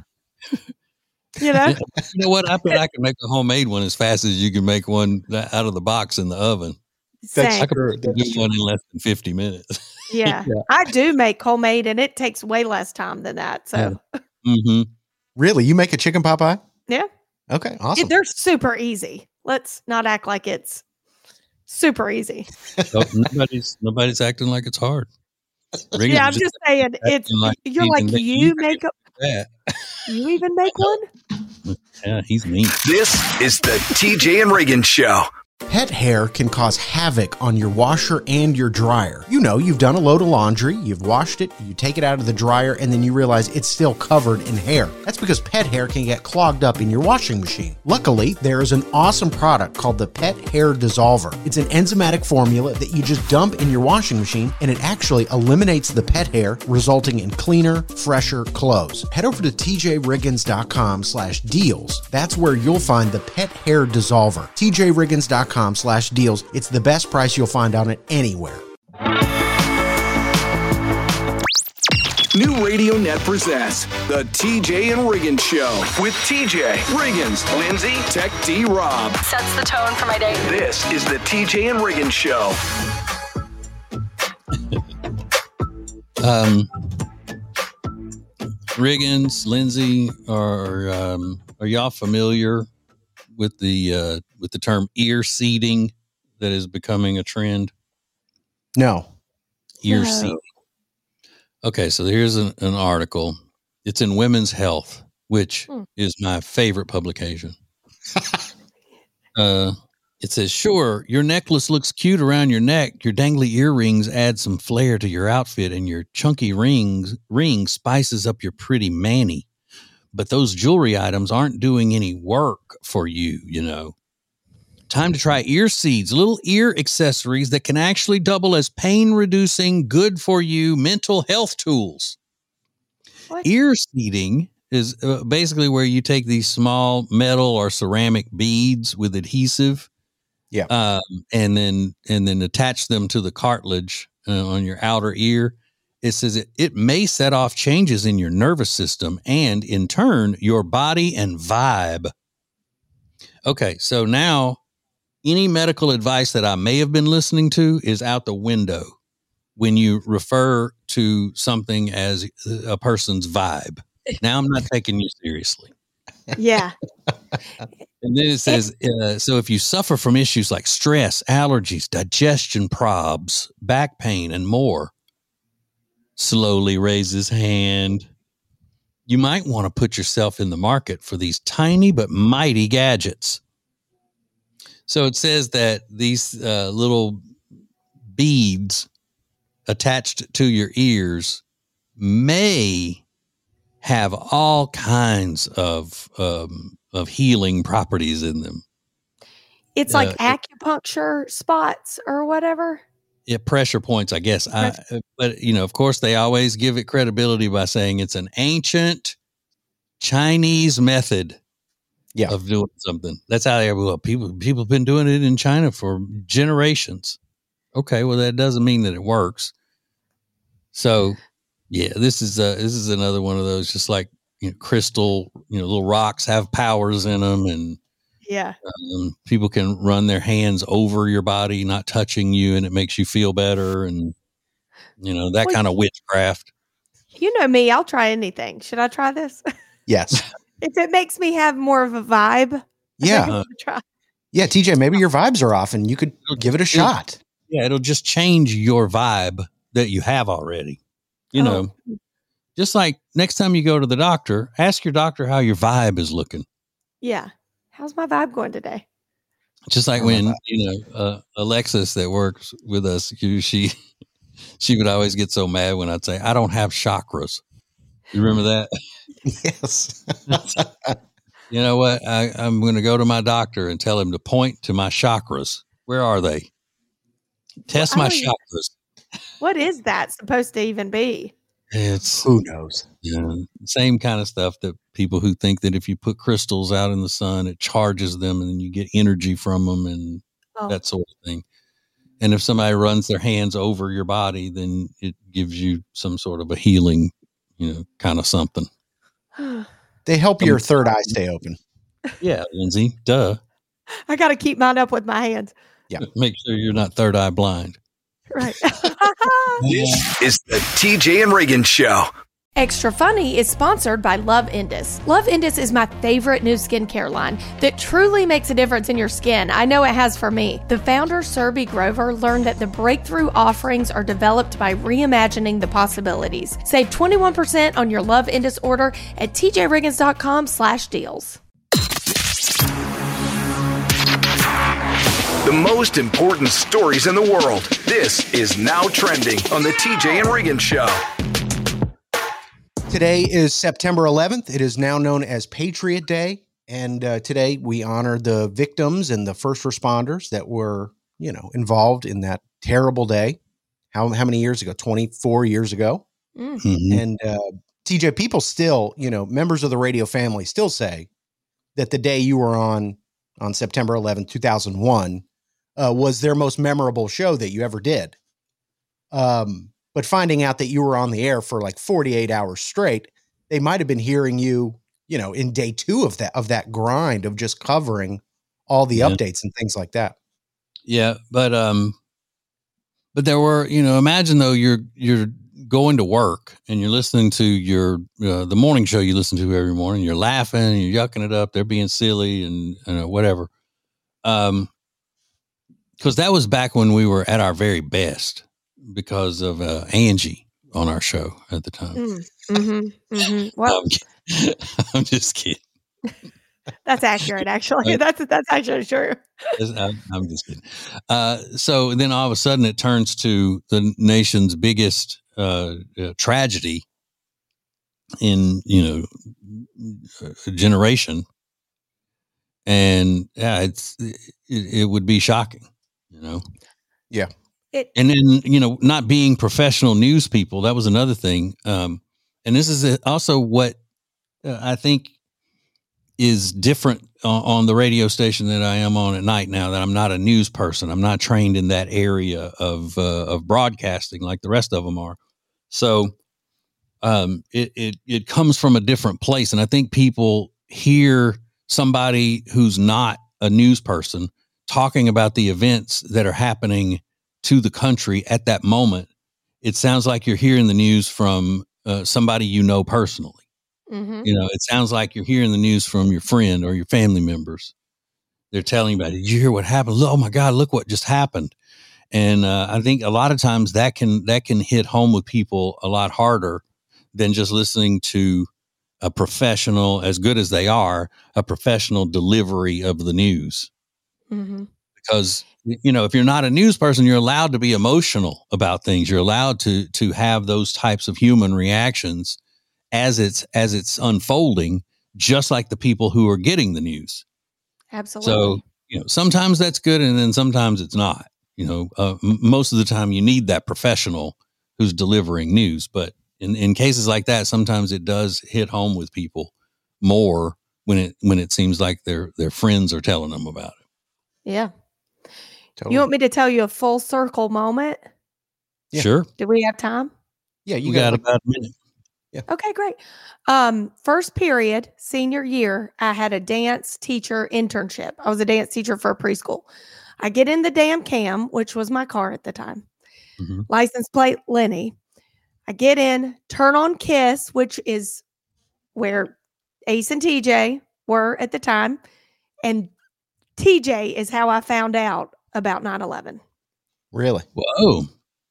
You know? You know what? I bet I can make a homemade one as fast as you can make one out of the box in the oven. Same. I could do one in less than fifty minutes. Yeah. yeah. I do make homemade and it takes way less time than that. So. Yeah. Mm-hmm. Really? You make a chicken pot pie? Yeah. Okay. Awesome. They're super easy. Let's not act like it's super easy. So nobody's nobody's acting like it's hard. Regan yeah, I'm just, just saying it's. Like you're like you, you make a. That. You even make one? Yeah, he's mean. This is the T J and Regan Show. Pet hair can cause havoc on your washer and your dryer. You know, you've done a load of laundry, you've washed it, you take it out of the dryer, and then you realize it's still covered in hair. That's because pet hair can get clogged up in your washing machine. Luckily, there is an awesome product called the Pet Hair Dissolver. It's an enzymatic formula that you just dump in your washing machine, and it actually eliminates the pet hair, resulting in cleaner, fresher clothes. Head over to t j riggins dot com slash deals. That's where you'll find the Pet Hair Dissolver. t j riggins dot com slash deals. It's the best price you'll find on it anywhere. New Radio Net presents the T J and Regan Show with T J, Riggins, Lindsay, Tech D Rob. Sets the tone for my day. This is the T J and Regan Show. um, Riggins, Lindsay, are um, are y'all familiar with the uh, with the term ear seeding that is becoming a trend? No. Ear no. seeding. Okay, so here's an, an article. It's in Women's Health, which hmm. is my favorite publication. uh, it says, sure, your necklace looks cute around your neck. Your dangly earrings add some flair to your outfit, and your chunky rings ring spices up your pretty mani. But those jewelry items aren't doing any work for you, you know. Time to try ear seeds, little ear accessories that can actually double as pain-reducing, good-for-you mental health tools. What? Ear seeding is uh, basically where you take these small metal or ceramic beads with adhesive, yeah, um, and then and then attach them to the cartilage uh, on your outer ear. It says it, it may set off changes in your nervous system and, in turn, your body and vibe. Okay, so now any medical advice that I may have been listening to is out the window when you refer to something as a person's vibe. Now I'm not taking you seriously. Yeah. And then it says, uh, so if you suffer from issues like stress, allergies, digestion probs, back pain, and more, slowly raise his hand. You might want to put yourself in the market for these tiny but mighty gadgets. So it says that these uh, little beads attached to your ears may have all kinds of um, of healing properties in them. It's like Uh, acupuncture spots or whatever. Yeah, pressure points, I guess. I, but, you know, of course, they always give it credibility by saying it's an ancient Chinese method Yeah. of doing something. That's how they, well, people, people have been doing it in China for generations. Okay, well, that doesn't mean that it works. So, yeah, this is uh, this is another one of those, just like, you know, crystal, you know, little rocks have powers in them, and Yeah. um, people can run their hands over your body, not touching you, and it makes you feel better, and you know that Well, kind of witchcraft. You know me, I'll try anything. Should I try this? Yes. If it makes me have more of a vibe, I Yeah. think I'm gonna try. Yeah, T J, maybe your vibes are off and you could give it a shot. Yeah, it'll just change your vibe that you have already. You Oh. know, just like next time you go to the doctor, ask your doctor how your vibe is looking. Yeah. How's my vibe going today? Just like I love when, that. you know, uh, Alexis that works with us, you- she she would always get so mad when I'd say, I don't have chakras. You remember that? Yes. You know what? I, I'm going to go to my doctor and tell him to point to my chakras. Where are they? Test I my don't even- chakras. What is that supposed to even be? It's Who knows? you know, same kind of stuff that people who think that if you put crystals out in the sun, it charges them and then you get energy from them and Oh. that sort of thing. And if somebody runs their hands over your body, then it gives you some sort of a healing, you know, kind of something. They help your third eye stay open. Yeah, Lindsay, duh. I got to keep mine up with my hands. Make sure you're not third eye blind. Right. This is the T J and Reagan Show. Extra Funny is sponsored by Love Indus. Love Indus is my favorite new skincare line that truly makes a difference in your skin. I know it has for me. The founder, Serby Grover, learned that the breakthrough offerings are developed by reimagining the possibilities. Save twenty-one percent on your Love Indus order at t j riggins dot com slash deals. The most important stories in the world. This is Now Trending on the T J and Reagan Show. Today is September eleventh. It is now known as Patriot Day. And uh, today we honor the victims and the first responders that were, you know, involved in that terrible day. How, how many years ago? twenty-four years ago. Mm. Mhm. And uh, T J, people still, you know, members of the radio family still say that the day you were on, on September eleventh, two thousand one, uh, was their most memorable show that you ever did. Um, but finding out that you were on the air for like forty-eight hours straight, they might have been hearing you, you know, in day two of that, of that grind of just covering all the Yeah. updates and things like that. Yeah, but um, but there were, you know, imagine though you're you're going to work and you're listening to your uh, the morning show you listen to every morning. You're laughing, you're yucking it up, they're being silly and you know, whatever. Um, because that was back when we were at our very best because of uh, Angie on our show at the time. Mm. Mm-hmm. Mm-hmm. Well, Um, I'm just kidding. that's accurate, actually. Right. That's that's actually true. I'm, I'm just kidding. Uh, so then all of a sudden it turns to the nation's biggest uh, uh, tragedy in, you know, a generation. And yeah, it's, it, it would be shocking, you know? Yeah. It, And then, you know, not being professional news people, that was another thing. Um, and this is also what uh, I think is different on, on the radio station that I am on at night now, that I'm not a news person. I'm not trained in that area of, uh, of broadcasting like the rest of them are. So um, it, it, it comes from a different place. And I think people hear somebody who's not a news person talking about the events that are happening to the country at that moment. It sounds like you're hearing the news from uh, somebody you know personally. Mm-hmm. You know, it sounds like you're hearing the news from your friend or your family members. They're telling you about it. Did you hear what happened? Oh my God, look what just happened. And uh, I think a lot of times that can that can hit home with people a lot harder than just listening to a professional, as good as they are, a professional delivery of the news. Mm-hmm. Because, you know, if you're not a news person, you're allowed to be emotional about things. You're allowed to to have those types of human reactions as it's as it's unfolding, just like the people who are getting the news. Absolutely. So, you know, sometimes that's good, and then sometimes it's not. You know, uh, m- most of the time you need that professional who's delivering news. But in, in cases like that, sometimes it does hit home with people more when it when it seems like their their friends are telling them about it. Yeah. Totally. You want me to tell you a full circle moment? Yeah. Sure, Do we have time? Yeah, you we got, got like, about a minute. Okay, great. Um, first period, senior year, I had a dance teacher internship. I was a dance teacher for a preschool. I get in the damn cam, which was my car at the time. Mm-hmm. License plate Lenny. I get in, turn on Kiss, which is where Ace and T J were at the time. And T J is how I found out about nine eleven. really? Whoa,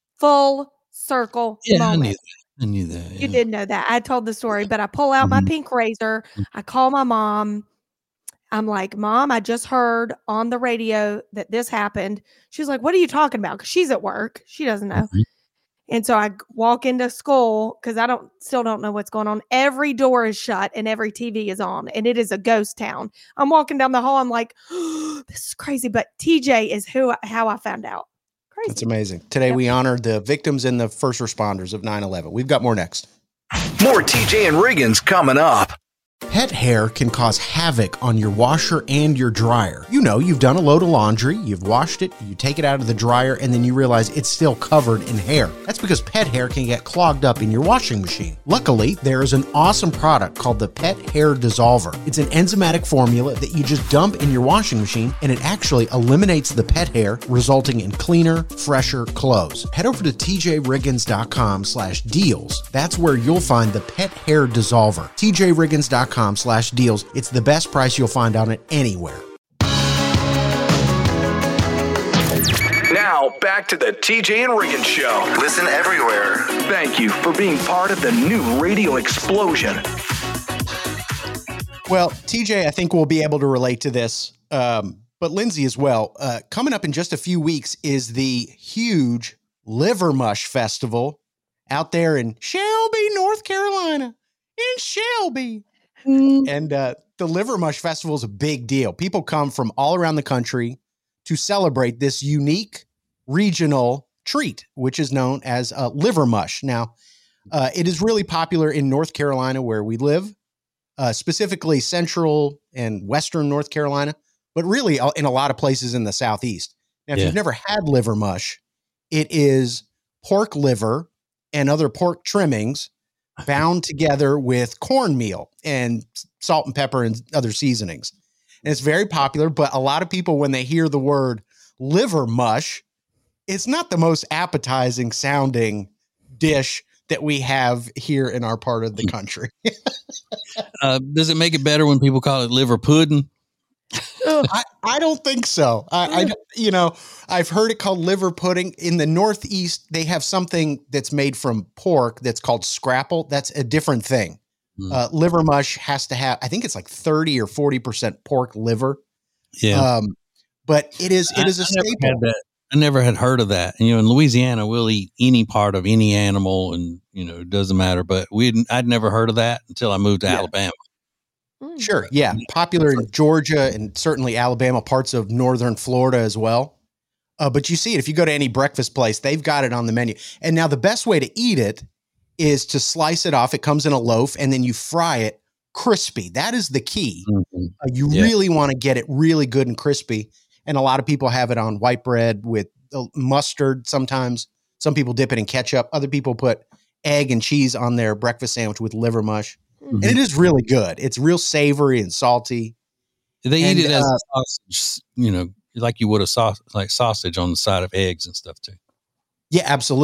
Full circle yeah, moment. I knew that. I knew that. You Yeah. did know that. I told the story, but I pull out my Mhm. pink razor. I call my mom. I'm like, Mom, I just heard on the radio that this happened. She's like, what are you talking about? Because she's at work. She doesn't know. Mhm. And so I g- walk into school because I don't still don't know what's going on. Every door is shut and every T V is on, and it is a ghost town. I'm walking down the hall. I'm like, oh, this is crazy. But T J is who how I found out. Crazy. That's amazing. Today Yep. we honored the victims and the first responders of nine eleven. We've got more next. More T J and Riggins coming up. Pet hair can cause havoc on your washer and your dryer. You know, you've done a load of laundry, you've washed it, you take it out of the dryer, and then you realize it's still covered in hair. That's because pet hair can get clogged up in your washing machine. Luckily, there is an awesome product called the Pet Hair Dissolver. It's an enzymatic formula that you just dump in your washing machine, and it actually eliminates the pet hair, resulting in cleaner, fresher clothes. Head over to t j riggins dot com slash deals. That's where you'll find the Pet Hair Dissolver. t j riggins dot com slash deals. It's the best price you'll find on it anywhere. Now, back to the T J and Riggins Show. Listen everywhere. Thank you for being part of the new radio explosion. Well, T J, I think we'll be able to relate to this, um, but Lindsay as well. Uh, coming up in just a few weeks is the huge Liver Mush Festival out there in Shelby, North Carolina. In Shelby. And uh, the Liver Mush Festival is a big deal. People come from all around the country to celebrate this unique regional treat, which is known as uh, liver mush. Now, uh, it is really popular in North Carolina where we live, uh, specifically central and western North Carolina, but really uh, in a lot of places in the Southeast. Now, if Yeah. you've never had liver mush, it is pork liver and other pork trimmings bound together with cornmeal and salt and pepper and other seasonings. And it's very popular, but a lot of people, when they hear the word liver mush, it's not the most appetizing sounding dish that we have here in our part of the country. Uh, does it make it better when people call it liver pudding? I, I don't think so. I, I, don't- you know, I've heard it called liver pudding. In the Northeast, they have something that's made from pork that's called scrapple. That's a different thing. Mm. Uh, liver mush has to have, I think it's like thirty or forty percent pork liver. Yeah. Um, but it is, it is a I, I never staple. had that. I never had heard of that. And, you know, in Louisiana, we'll eat any part of any animal, and you know, it doesn't matter. But we, I'd never heard of that until I moved to Yeah. Alabama. Mm. Sure. Yeah. Popular in Georgia and certainly Alabama, parts of northern Florida as well. Uh, but you see it if you go to any breakfast place, they've got it on the menu. And now the best way to eat it is to slice it off. It comes in a loaf and then you fry it crispy. That is the key. Mhm. Uh, you Yeah. really want to get it really good and crispy. And a lot of people have it on white bread with uh, mustard sometimes. Some people dip it in ketchup. Other people put egg and cheese on their breakfast sandwich with liver mush. Mhm. And it is really good. It's real savory and salty. They And, eat it as uh, a sausage, you know, like you would a sauce, like sausage on the side of eggs and stuff too. Yeah, absolutely.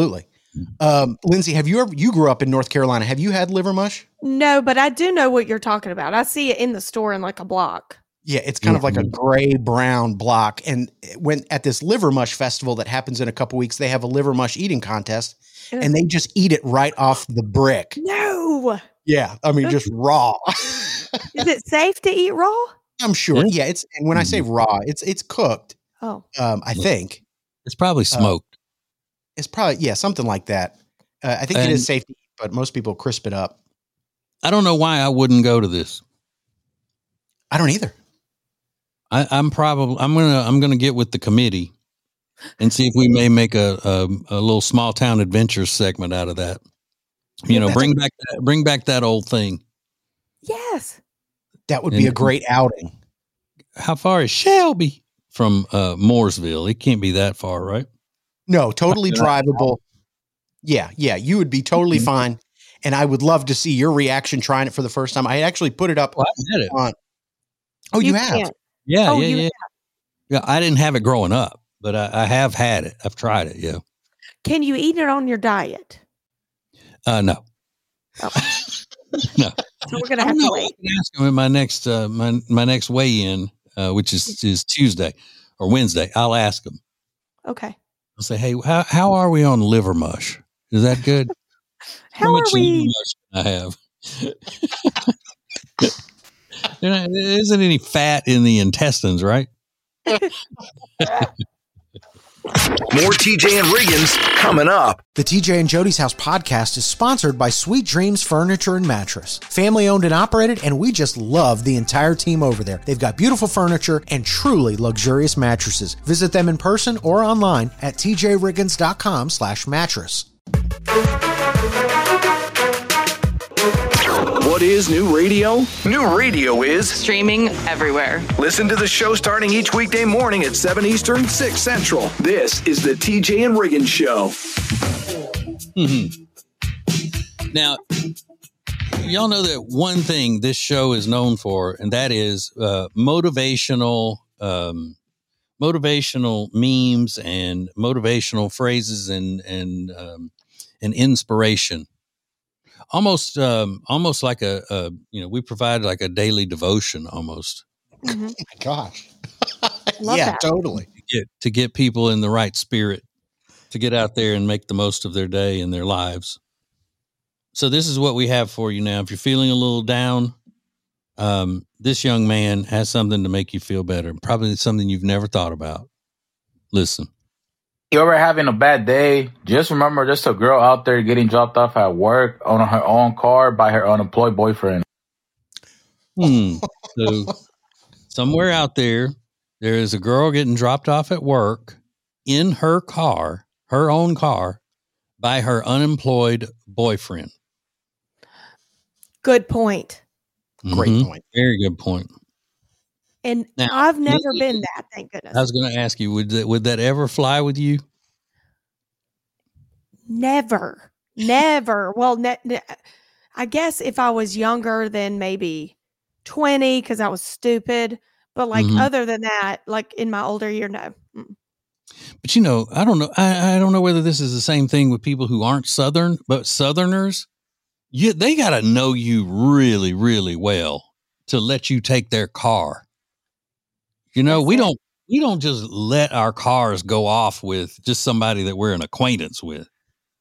Um, Lindsay, have you ever, you grew up in North Carolina. Have you had liver mush? No, but I do know what you're talking about. I see it in the store in like a block. Yeah, it's kind of like a gray brown block. And when at this liver mush festival that happens in a couple weeks, they have a liver mush eating contest Ugh. and they just eat it right off the brick. No. Yeah, I mean, just raw. Is it safe to eat raw? I'm sure. Yeah, it's and when I say raw, it's it's cooked. Oh, um, I think it's probably smoked. Uh, it's probably yeah, something like that. Uh, I think and it is safe to eat, but most people crisp it up. I don't know why I wouldn't go to this. I don't either. I, I'm probably I'm gonna I'm gonna get with the committee and see if we may make a a, a little small town adventures segment out of that. You Yeah, know, that's bring a- back that, bring back that old thing. yes. That would be a great outing. How far is Shelby from uh, Mooresville? It can't be that far, right? No, totally drivable. Yeah, yeah, you would be totally fine. And I would love to see your reaction trying it for the first time. I actually put it up Well, I had it. on. Oh, you, have? can't. Yeah, Oh, yeah, you yeah. Yeah, I didn't have it growing up, but I, I have had it. I've tried it. Yeah. Can you eat it on your diet? Uh, no. Oh. No. So we're gonna I have don't to know. wait. I can ask him in my next uh, my my next weigh in, uh, which is is Tuesday or Wednesday. I'll ask him. Okay. I'll say, hey, how how are we on liver mush? Is that good? How are much we? liver mush can I have? You know, there isn't any fat in the intestines, right? More T J and Riggins coming up. The T J and Jody's House podcast is sponsored by Sweet Dreams Furniture and Mattress. Family owned and operated, and we just love the entire team over there. They've got beautiful furniture and truly luxurious mattresses. Visit them in person or online at t j riggins dot com slash mattress. What is new radio? New radio is Streaming everywhere. listen to the show starting each weekday morning at seven Eastern, six Central. This is the T J and Riggins Show. Mm-hmm. Now, y'all know that one thing this show is known for, and that is uh, motivational, um, motivational memes and motivational phrases and and um, and inspiration. Almost, um, almost like a, a, you know, we provide like a daily devotion almost Mhm. Oh my gosh. Love yeah, that. totally. to get, to get people in the right spirit to get out there and make the most of their day and their lives. So this is what we have for you now. If you're feeling a little down, um, this young man has something to make you feel better. Probably something you've never thought about. Listen. You ever having a bad day? Just remember, there's a girl out there getting dropped off at work on her own car by her unemployed boyfriend. Hmm. So somewhere out there, there is a girl getting dropped off at work in her car, her own car, by her unemployed boyfriend. Good point. Great Mhm. point. Very good point. And Now, I've never Lindsay, been that. Thank goodness. I was going to ask you, would that, would that ever fly with you? Never, never. Well, ne- ne- I guess if I was younger than maybe twenty, because I was stupid. But like Mhm. other than that, like in my older year, no. Mm. But you know, I don't know. I, I don't know whether this is the same thing with people who aren't Southern, but Southerners, you, they got to know you really, really well to let you take their car. You know, That's we it. don't, we don't just let our cars go off with just somebody that we're an acquaintance with.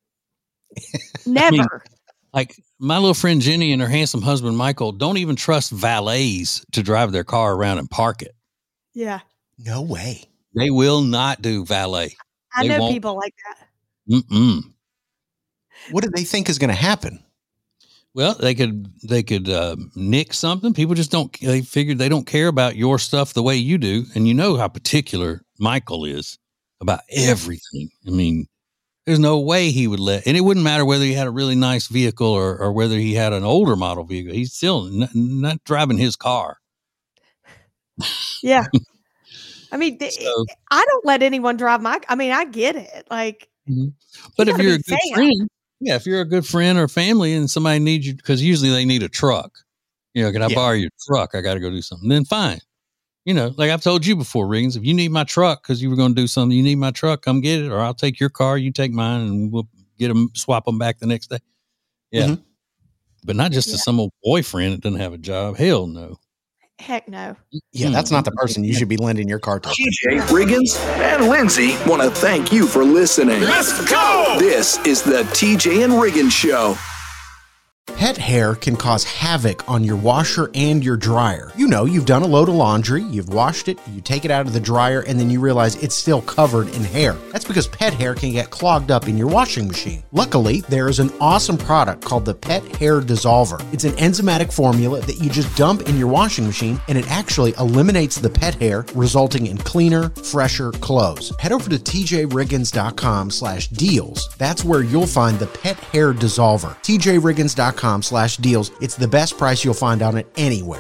Never. Like my little friend Jenny and her handsome husband Michael don't even trust valets to drive their car around and park it. Yeah. No way. They will not do valet. I They know won't. people like that. Mm-mm. What do they think is going to happen? Well, they could they could uh, nick something. People just don't. They figured they don't care about your stuff the way you do, and you know how particular Michael is about everything. I mean, there's no way he would let, and it wouldn't matter whether he had a really nice vehicle or, or whether he had an older model vehicle. He's still n- not driving his car. Yeah. I mean, th- So- I don't let anyone drive my. I mean, I get it. Like, But You if gotta you're a be good fair. friend, yeah, if you're a good friend or family and somebody needs you, because usually they need a truck, you know, can I Yeah. borrow your truck? I got to go do something. Then fine. You know, like I've told you before, Riggins, if you need my truck because you were going to do something, you need my truck, come get it, or I'll take your car, you take mine, and we'll get them, swap them back the next day. Yeah. Mm-hmm. But not just yeah. to some old boyfriend that doesn't have a job. Hell no. Heck no. Yeah, that's not the person you should be lending your car to. T J, Riggins, and Lindsay want to thank you for listening. Let's go! This is the T J and Riggins Show. Pet hair can cause havoc on your washer and your dryer. You know, you've done a load of laundry, you've washed it, you take it out of the dryer, and then you realize it's still covered in hair. That's because pet hair can get clogged up in your washing machine. Luckily, there is an awesome product called the Pet Hair Dissolver. It's an enzymatic formula that you just dump in your washing machine, and it actually eliminates the pet hair, resulting in cleaner, fresher clothes. Head over to t j riggins dot com slash deals. That's where you'll find the Pet Hair Dissolver. t j riggins dot com slash deals. It's the best price you'll find on it anywhere.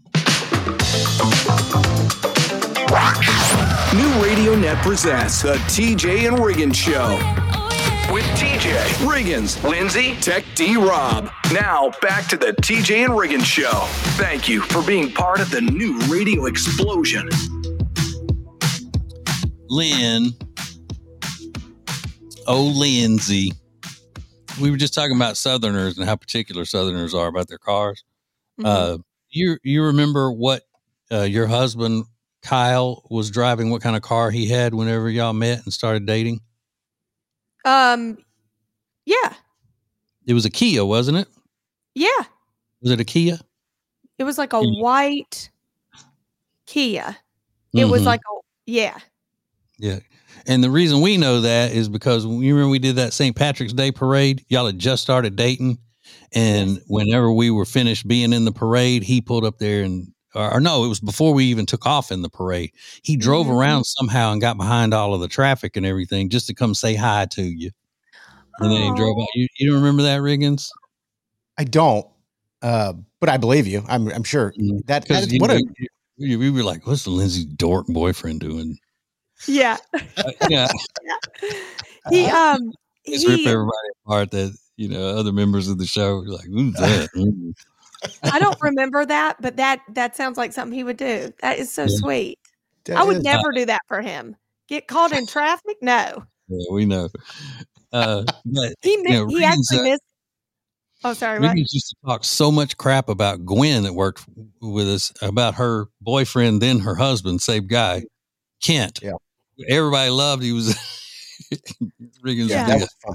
New Radio Net presents the T J and Riggins Show with T J, Riggins, Lindsay, Tech D-Rob. Now back to the T J and Riggins Show. Thank you for being part of the new radio explosion. Lynn, oh Lindsay. We were just talking about Southerners and how particular Southerners are about their cars. Mm-hmm. Uh, you you remember what uh, your husband, Kyle, was driving, what kind of car he had whenever y'all met and started dating? Um, yeah. It was a Kia, wasn't it? Yeah. Was it a Kia? It was like a yeah. white Kia. It mm-hmm. was like a, yeah. Yeah. And the reason we know that is because you remember we did that Saint Patrick's Day parade. Y'all had just started dating. And whenever we were finished being in the parade, he pulled up there and, or, or no, it was before we even took off in the parade. He drove mm-hmm. around somehow and got behind all of the traffic and everything just to come say hi to you. And oh. then he drove out. You, you don't remember that, Riggins? I don't, uh, but I believe you. I'm, I'm sure mm-hmm. that, that is, what know, a, we, we were like, what's the Lindsay dork boyfriend doing? Yeah. Uh, yeah. yeah. He, um, Just rip everybody apart that, you know, other members of the show were like, who's that? I don't remember that, but that, that sounds like something he would do. That is so yeah. sweet. That I would never do that for him. Get caught in traffic? No. Yeah, we know. Uh, but, he you know, he actually uh, missed. Oh, sorry. Riggins used to talk so much crap about Gwen that worked with us, about her boyfriend, then her husband, same guy, Kent. Yeah. Everybody loved. He was Riggins. Yeah, that was fun.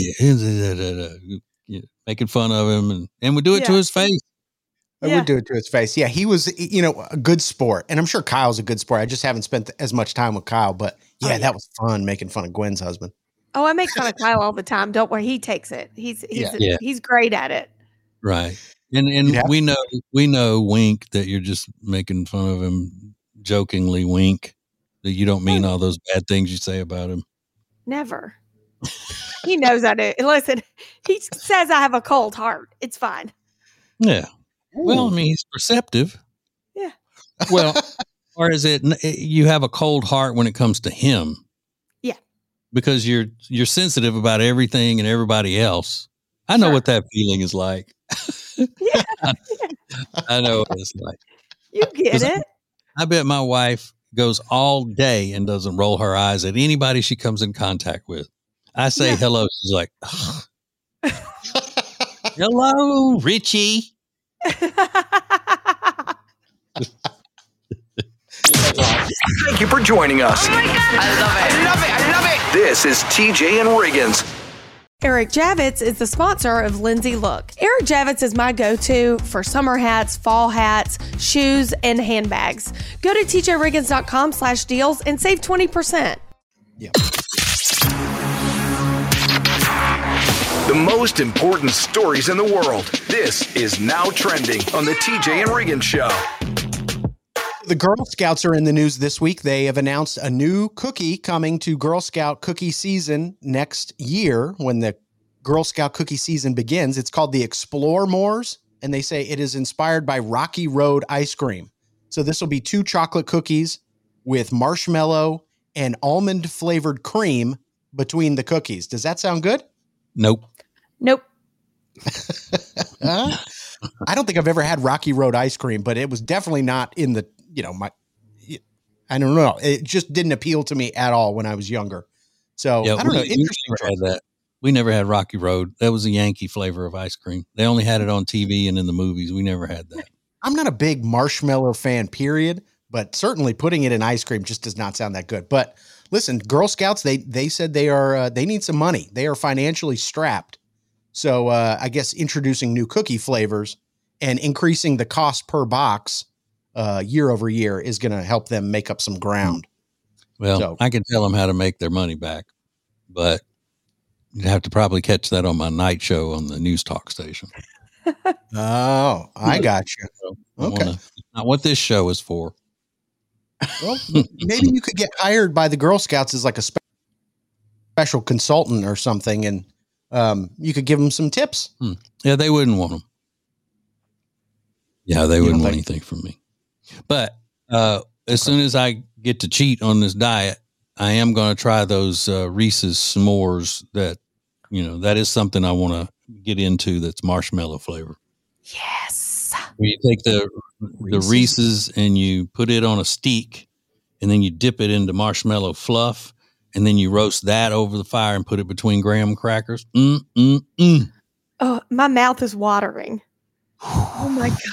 Yeah, yeah, making fun of him, and and would do it yeah. to his face. I yeah. would do it to his face. Yeah, he was, you know, a good sport, and I'm sure Kyle's a good sport. I just haven't spent as much time with Kyle, but yeah, oh, yeah. that was fun making fun of Gwen's husband. Oh, I make fun of Kyle all the time. Don't worry, he takes it. He's he's yeah. Yeah. he's great at it. Right, and and yeah. we know we know Wink that you're just making fun of him jokingly, Wink. That you don't mean all those bad things you say about him. Never. He knows I do. Listen, he says I have a cold heart. It's fine. Yeah. Ooh. Well, I mean, he's perceptive. Yeah. Well, or is it you have a cold heart when it comes to him? Yeah. Because you're you're sensitive about everything and everybody else. I know sure. what that feeling is like. Yeah. I know what it's like. You get it. I, I bet my wife goes all day and doesn't roll her eyes at anybody she comes in contact with. I say yeah. hello. She's like, hello, Richie. Thank you for joining us. Oh my God. I love it. I love it. I love it. This is T J and Riggins. Eric Javits is the sponsor of Lindsay Look. Eric Javits is my go-to for summer hats, fall hats, shoes, and handbags. Go to t j riggins dot com slash deals and save twenty percent. Yeah. The most important stories in the world. This is Now Trending on the T J and Riggins Show. The Girl Scouts are in the news this week. They have announced a new cookie coming to Girl Scout cookie season next year when the Girl Scout cookie season begins. It's called the Explore Mores, and they say it is inspired by Rocky Road ice cream. So this will be two chocolate cookies with marshmallow and almond flavored cream between the cookies. Does that sound good? Nope. Nope. uh, I don't think I've ever had Rocky Road ice cream, but it was definitely not in the, you know, my, I don't know. It just didn't appeal to me at all when I was younger. So yeah, I don't we, know. Interesting. Try that. We never had Rocky Road. That was a Yankee flavor of ice cream. They only had it on T V and in the movies. We never had that. I'm not a big marshmallow fan, period, but certainly putting it in ice cream just does not sound that good. But listen, Girl Scouts, they they said they are uh, they need some money. They are financially strapped. So uh, I guess introducing new cookie flavors and increasing the cost per box uh, year over year is going to help them make up some ground. Well, So- I can tell them how to make their money back, but you'd have to probably catch that on my night show on the news talk station. Oh, I got you. I Okay. wanna- not what this show is for. Well, maybe you could get hired by the Girl Scouts as like a spe- special consultant or something, and um, you could give them some tips. Hmm. Yeah, they wouldn't want them. Yeah, they You wouldn't don't want think- anything from me. But uh, as soon as I get to cheat on this diet, I am going to try those uh, Reese's s'mores. That you know, that is something I want to get into. That's marshmallow flavor. Yes. Where you take the the Reese's? Reese's and you put it on a stick, and then you dip it into marshmallow fluff, and then you roast that over the fire and put it between graham crackers. Mm mm mm. Oh, my mouth is watering. Oh my God.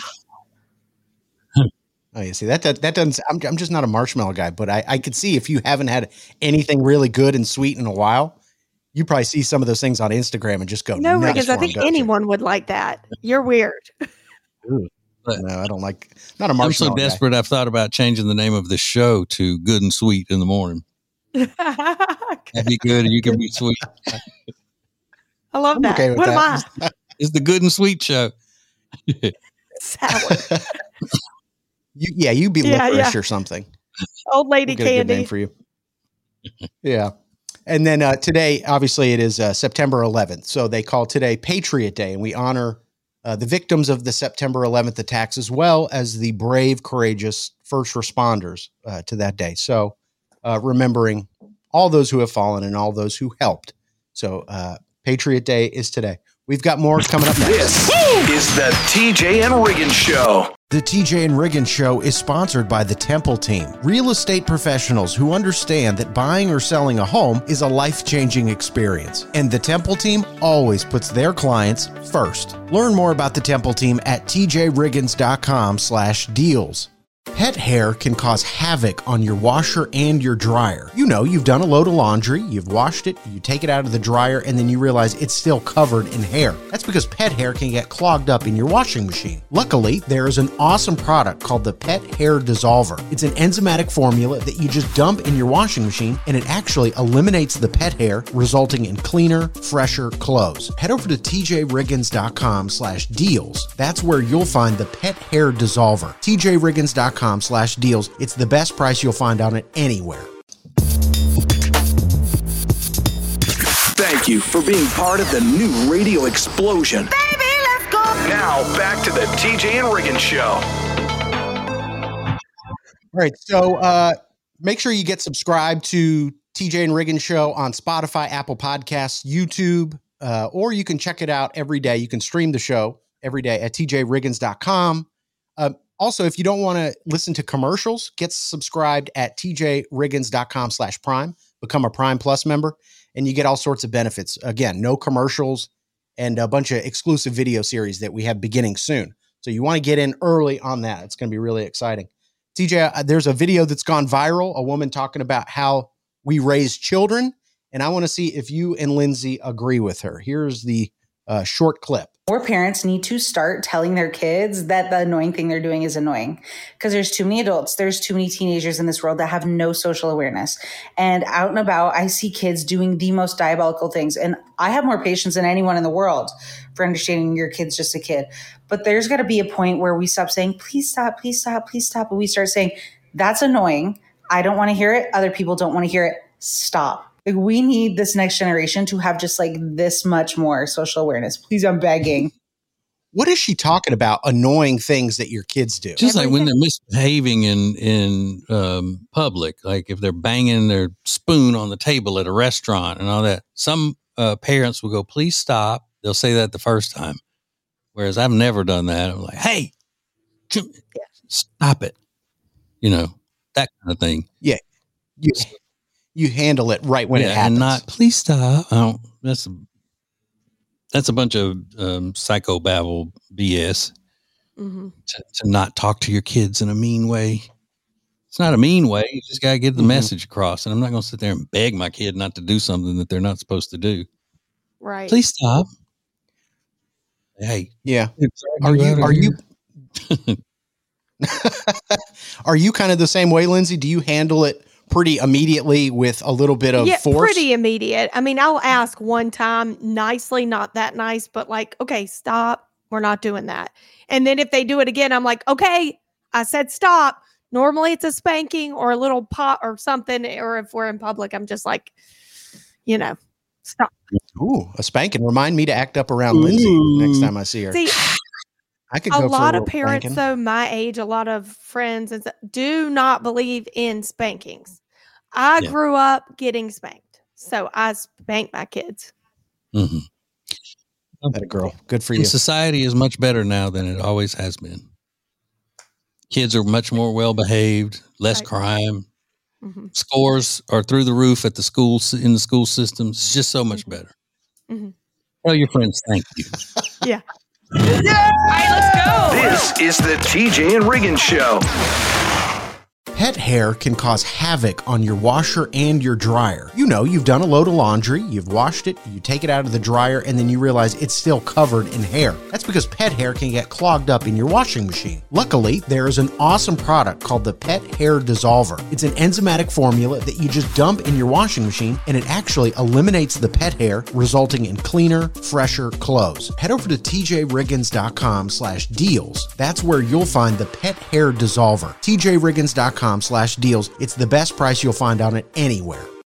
Oh, you see that that, that doesn't. I'm I'm just not a marshmallow guy, but I I could see if you haven't had anything really good and sweet in a while, you probably see some of those things on Instagram and just go. No, nuts Riggins, I for 'em, think don't you? anyone would like that. You're weird. No, I don't like. Not a I'm marshmallow so guy. desperate. I've thought about changing the name of the show to Good and Sweet in the morning. That'd be good, and you can be sweet. I love I'm that. okay with what that. am I? It's the Good and Sweet show. Sour. You, yeah, you be Yeah, licorice yeah. or something. Old lady We'll get a good name candy. for you. Yeah. And then uh, today, obviously, it is uh, September eleventh. So they call today Patriot Day, and we honor uh, the victims of the September eleventh attacks as well as the brave, courageous first responders uh, to that day. So uh, remembering all those who have fallen and all those who helped. So uh, Patriot Day is today. We've got more coming up next. This is the T J and Riggins Show. The T J and Riggins Show is sponsored by the Temple Team, real estate professionals who understand that buying or selling a home is a life-changing experience. And the Temple Team always puts their clients first. Learn more about the Temple Team at t j riggins dot com slash deals. Pet hair can cause havoc on your washer and your dryer. You know, you've done a load of laundry, you've washed it, you take it out of the dryer, and then you realize it's still covered in hair. That's because pet hair can get clogged up in your washing machine. Luckily, there is an awesome product called the Pet Hair Dissolver. It's an enzymatic formula that you just dump in your washing machine, and it actually eliminates the pet hair, resulting in cleaner, fresher clothes. Head over to t j riggins dot com slash deals. That's where you'll find the Pet Hair Dissolver. t j riggins dot com slash deals. It's the best price you'll find on it anywhere. Thank you for being part of the new radio explosion. Baby, let's go. Now back to the T J and Riggins Show. All right, so uh, make sure you get subscribed to T J and Riggins Show on Spotify, Apple Podcasts, YouTube, uh, or you can check it out every day. You can stream the show every day at t j riggins dot com. Uh, also, if you don't want to listen to commercials, get subscribed at t j riggins dot com slash prime. Become a Prime Plus member, and you get all sorts of benefits. Again, no commercials and a bunch of exclusive video series that we have beginning soon. So you want to get in early on that. It's going to be really exciting. T J, uh, there's a video that's gone viral, a woman talking about how we raise children, and I want to see if you and Lindsay agree with her. Here's the uh, short clip. More parents need to start telling their kids that the annoying thing they're doing is annoying, because there's too many adults, there's too many teenagers in this world that have no social awareness. And out and about, I see kids doing the most diabolical things. And I have more patience than anyone in the world for understanding your kid's just a kid. But there's got to be a point where we stop saying, please stop, please stop, please stop. And we start saying, that's annoying. I don't want to hear it. Other people don't want to hear it. Stop. Like, we need this next generation to have just like this much more social awareness. Please, I'm begging. What is she talking about? Annoying things that your kids do. Just like when they're misbehaving in in um, public, like if they're banging their spoon on the table at a restaurant and all that. Some uh, parents will go, "Please stop." They'll say that the first time, whereas I've never done that. I'm like, "Hey, stop it," you know, that kind of thing. Yeah, you you handle it right when yeah, it happens. and not please stop. I don't, that's that's a bunch of um, psychobabble B S. Mm-hmm. To, to not talk to your kids in a mean way. It's not a mean way. You just got to get the mm-hmm. message across. And I'm not going to sit there and beg my kid not to do something that they're not supposed to do. Right. Please stop. Hey. Yeah. Are you, are you, are you kind of the same way, Lindsay? Do you handle it pretty immediately with a little bit of yeah, force? Pretty immediate. I mean, I'll ask one time nicely, not that nice, but like, okay, stop. We're not doing that. And then if they do it again, I'm like, okay, I said stop. Normally it's a spanking or a little pot or something. Or if we're in public, I'm just like, you know, stop. Ooh, a spanking. Remind me to act up around Ooh. Lindsay next time I see her. See, I could a go lot for a of parents, spanking. though, my age, a lot of friends and do not believe in spankings. I yeah. grew up getting spanked, so I spank my kids. Mm-hmm. That a girl. Good for and you. Society is much better now than it always has been. Kids are much more well behaved, less right. crime. Mm-hmm. Scores are through the roof at the schools in the school systems. It's just so much better. Mm-hmm. Tell your friends thank you. yeah. yeah. All right, let's go. This is the T J and Riggins Show. Pet hair can cause havoc on your washer and your dryer. You know, you've done a load of laundry, you've washed it, you take it out of the dryer, and then you realize it's still covered in hair. That's because pet hair can get clogged up in your washing machine. Luckily, there is an awesome product called the Pet Hair Dissolver. It's an enzymatic formula that you just dump in your washing machine, and it actually eliminates the pet hair, resulting in cleaner, fresher clothes. Head over to tjriggins.com slash deals. That's where you'll find the Pet Hair Dissolver. tjriggins.com slash deals. It's the best price you'll find on it anywhere.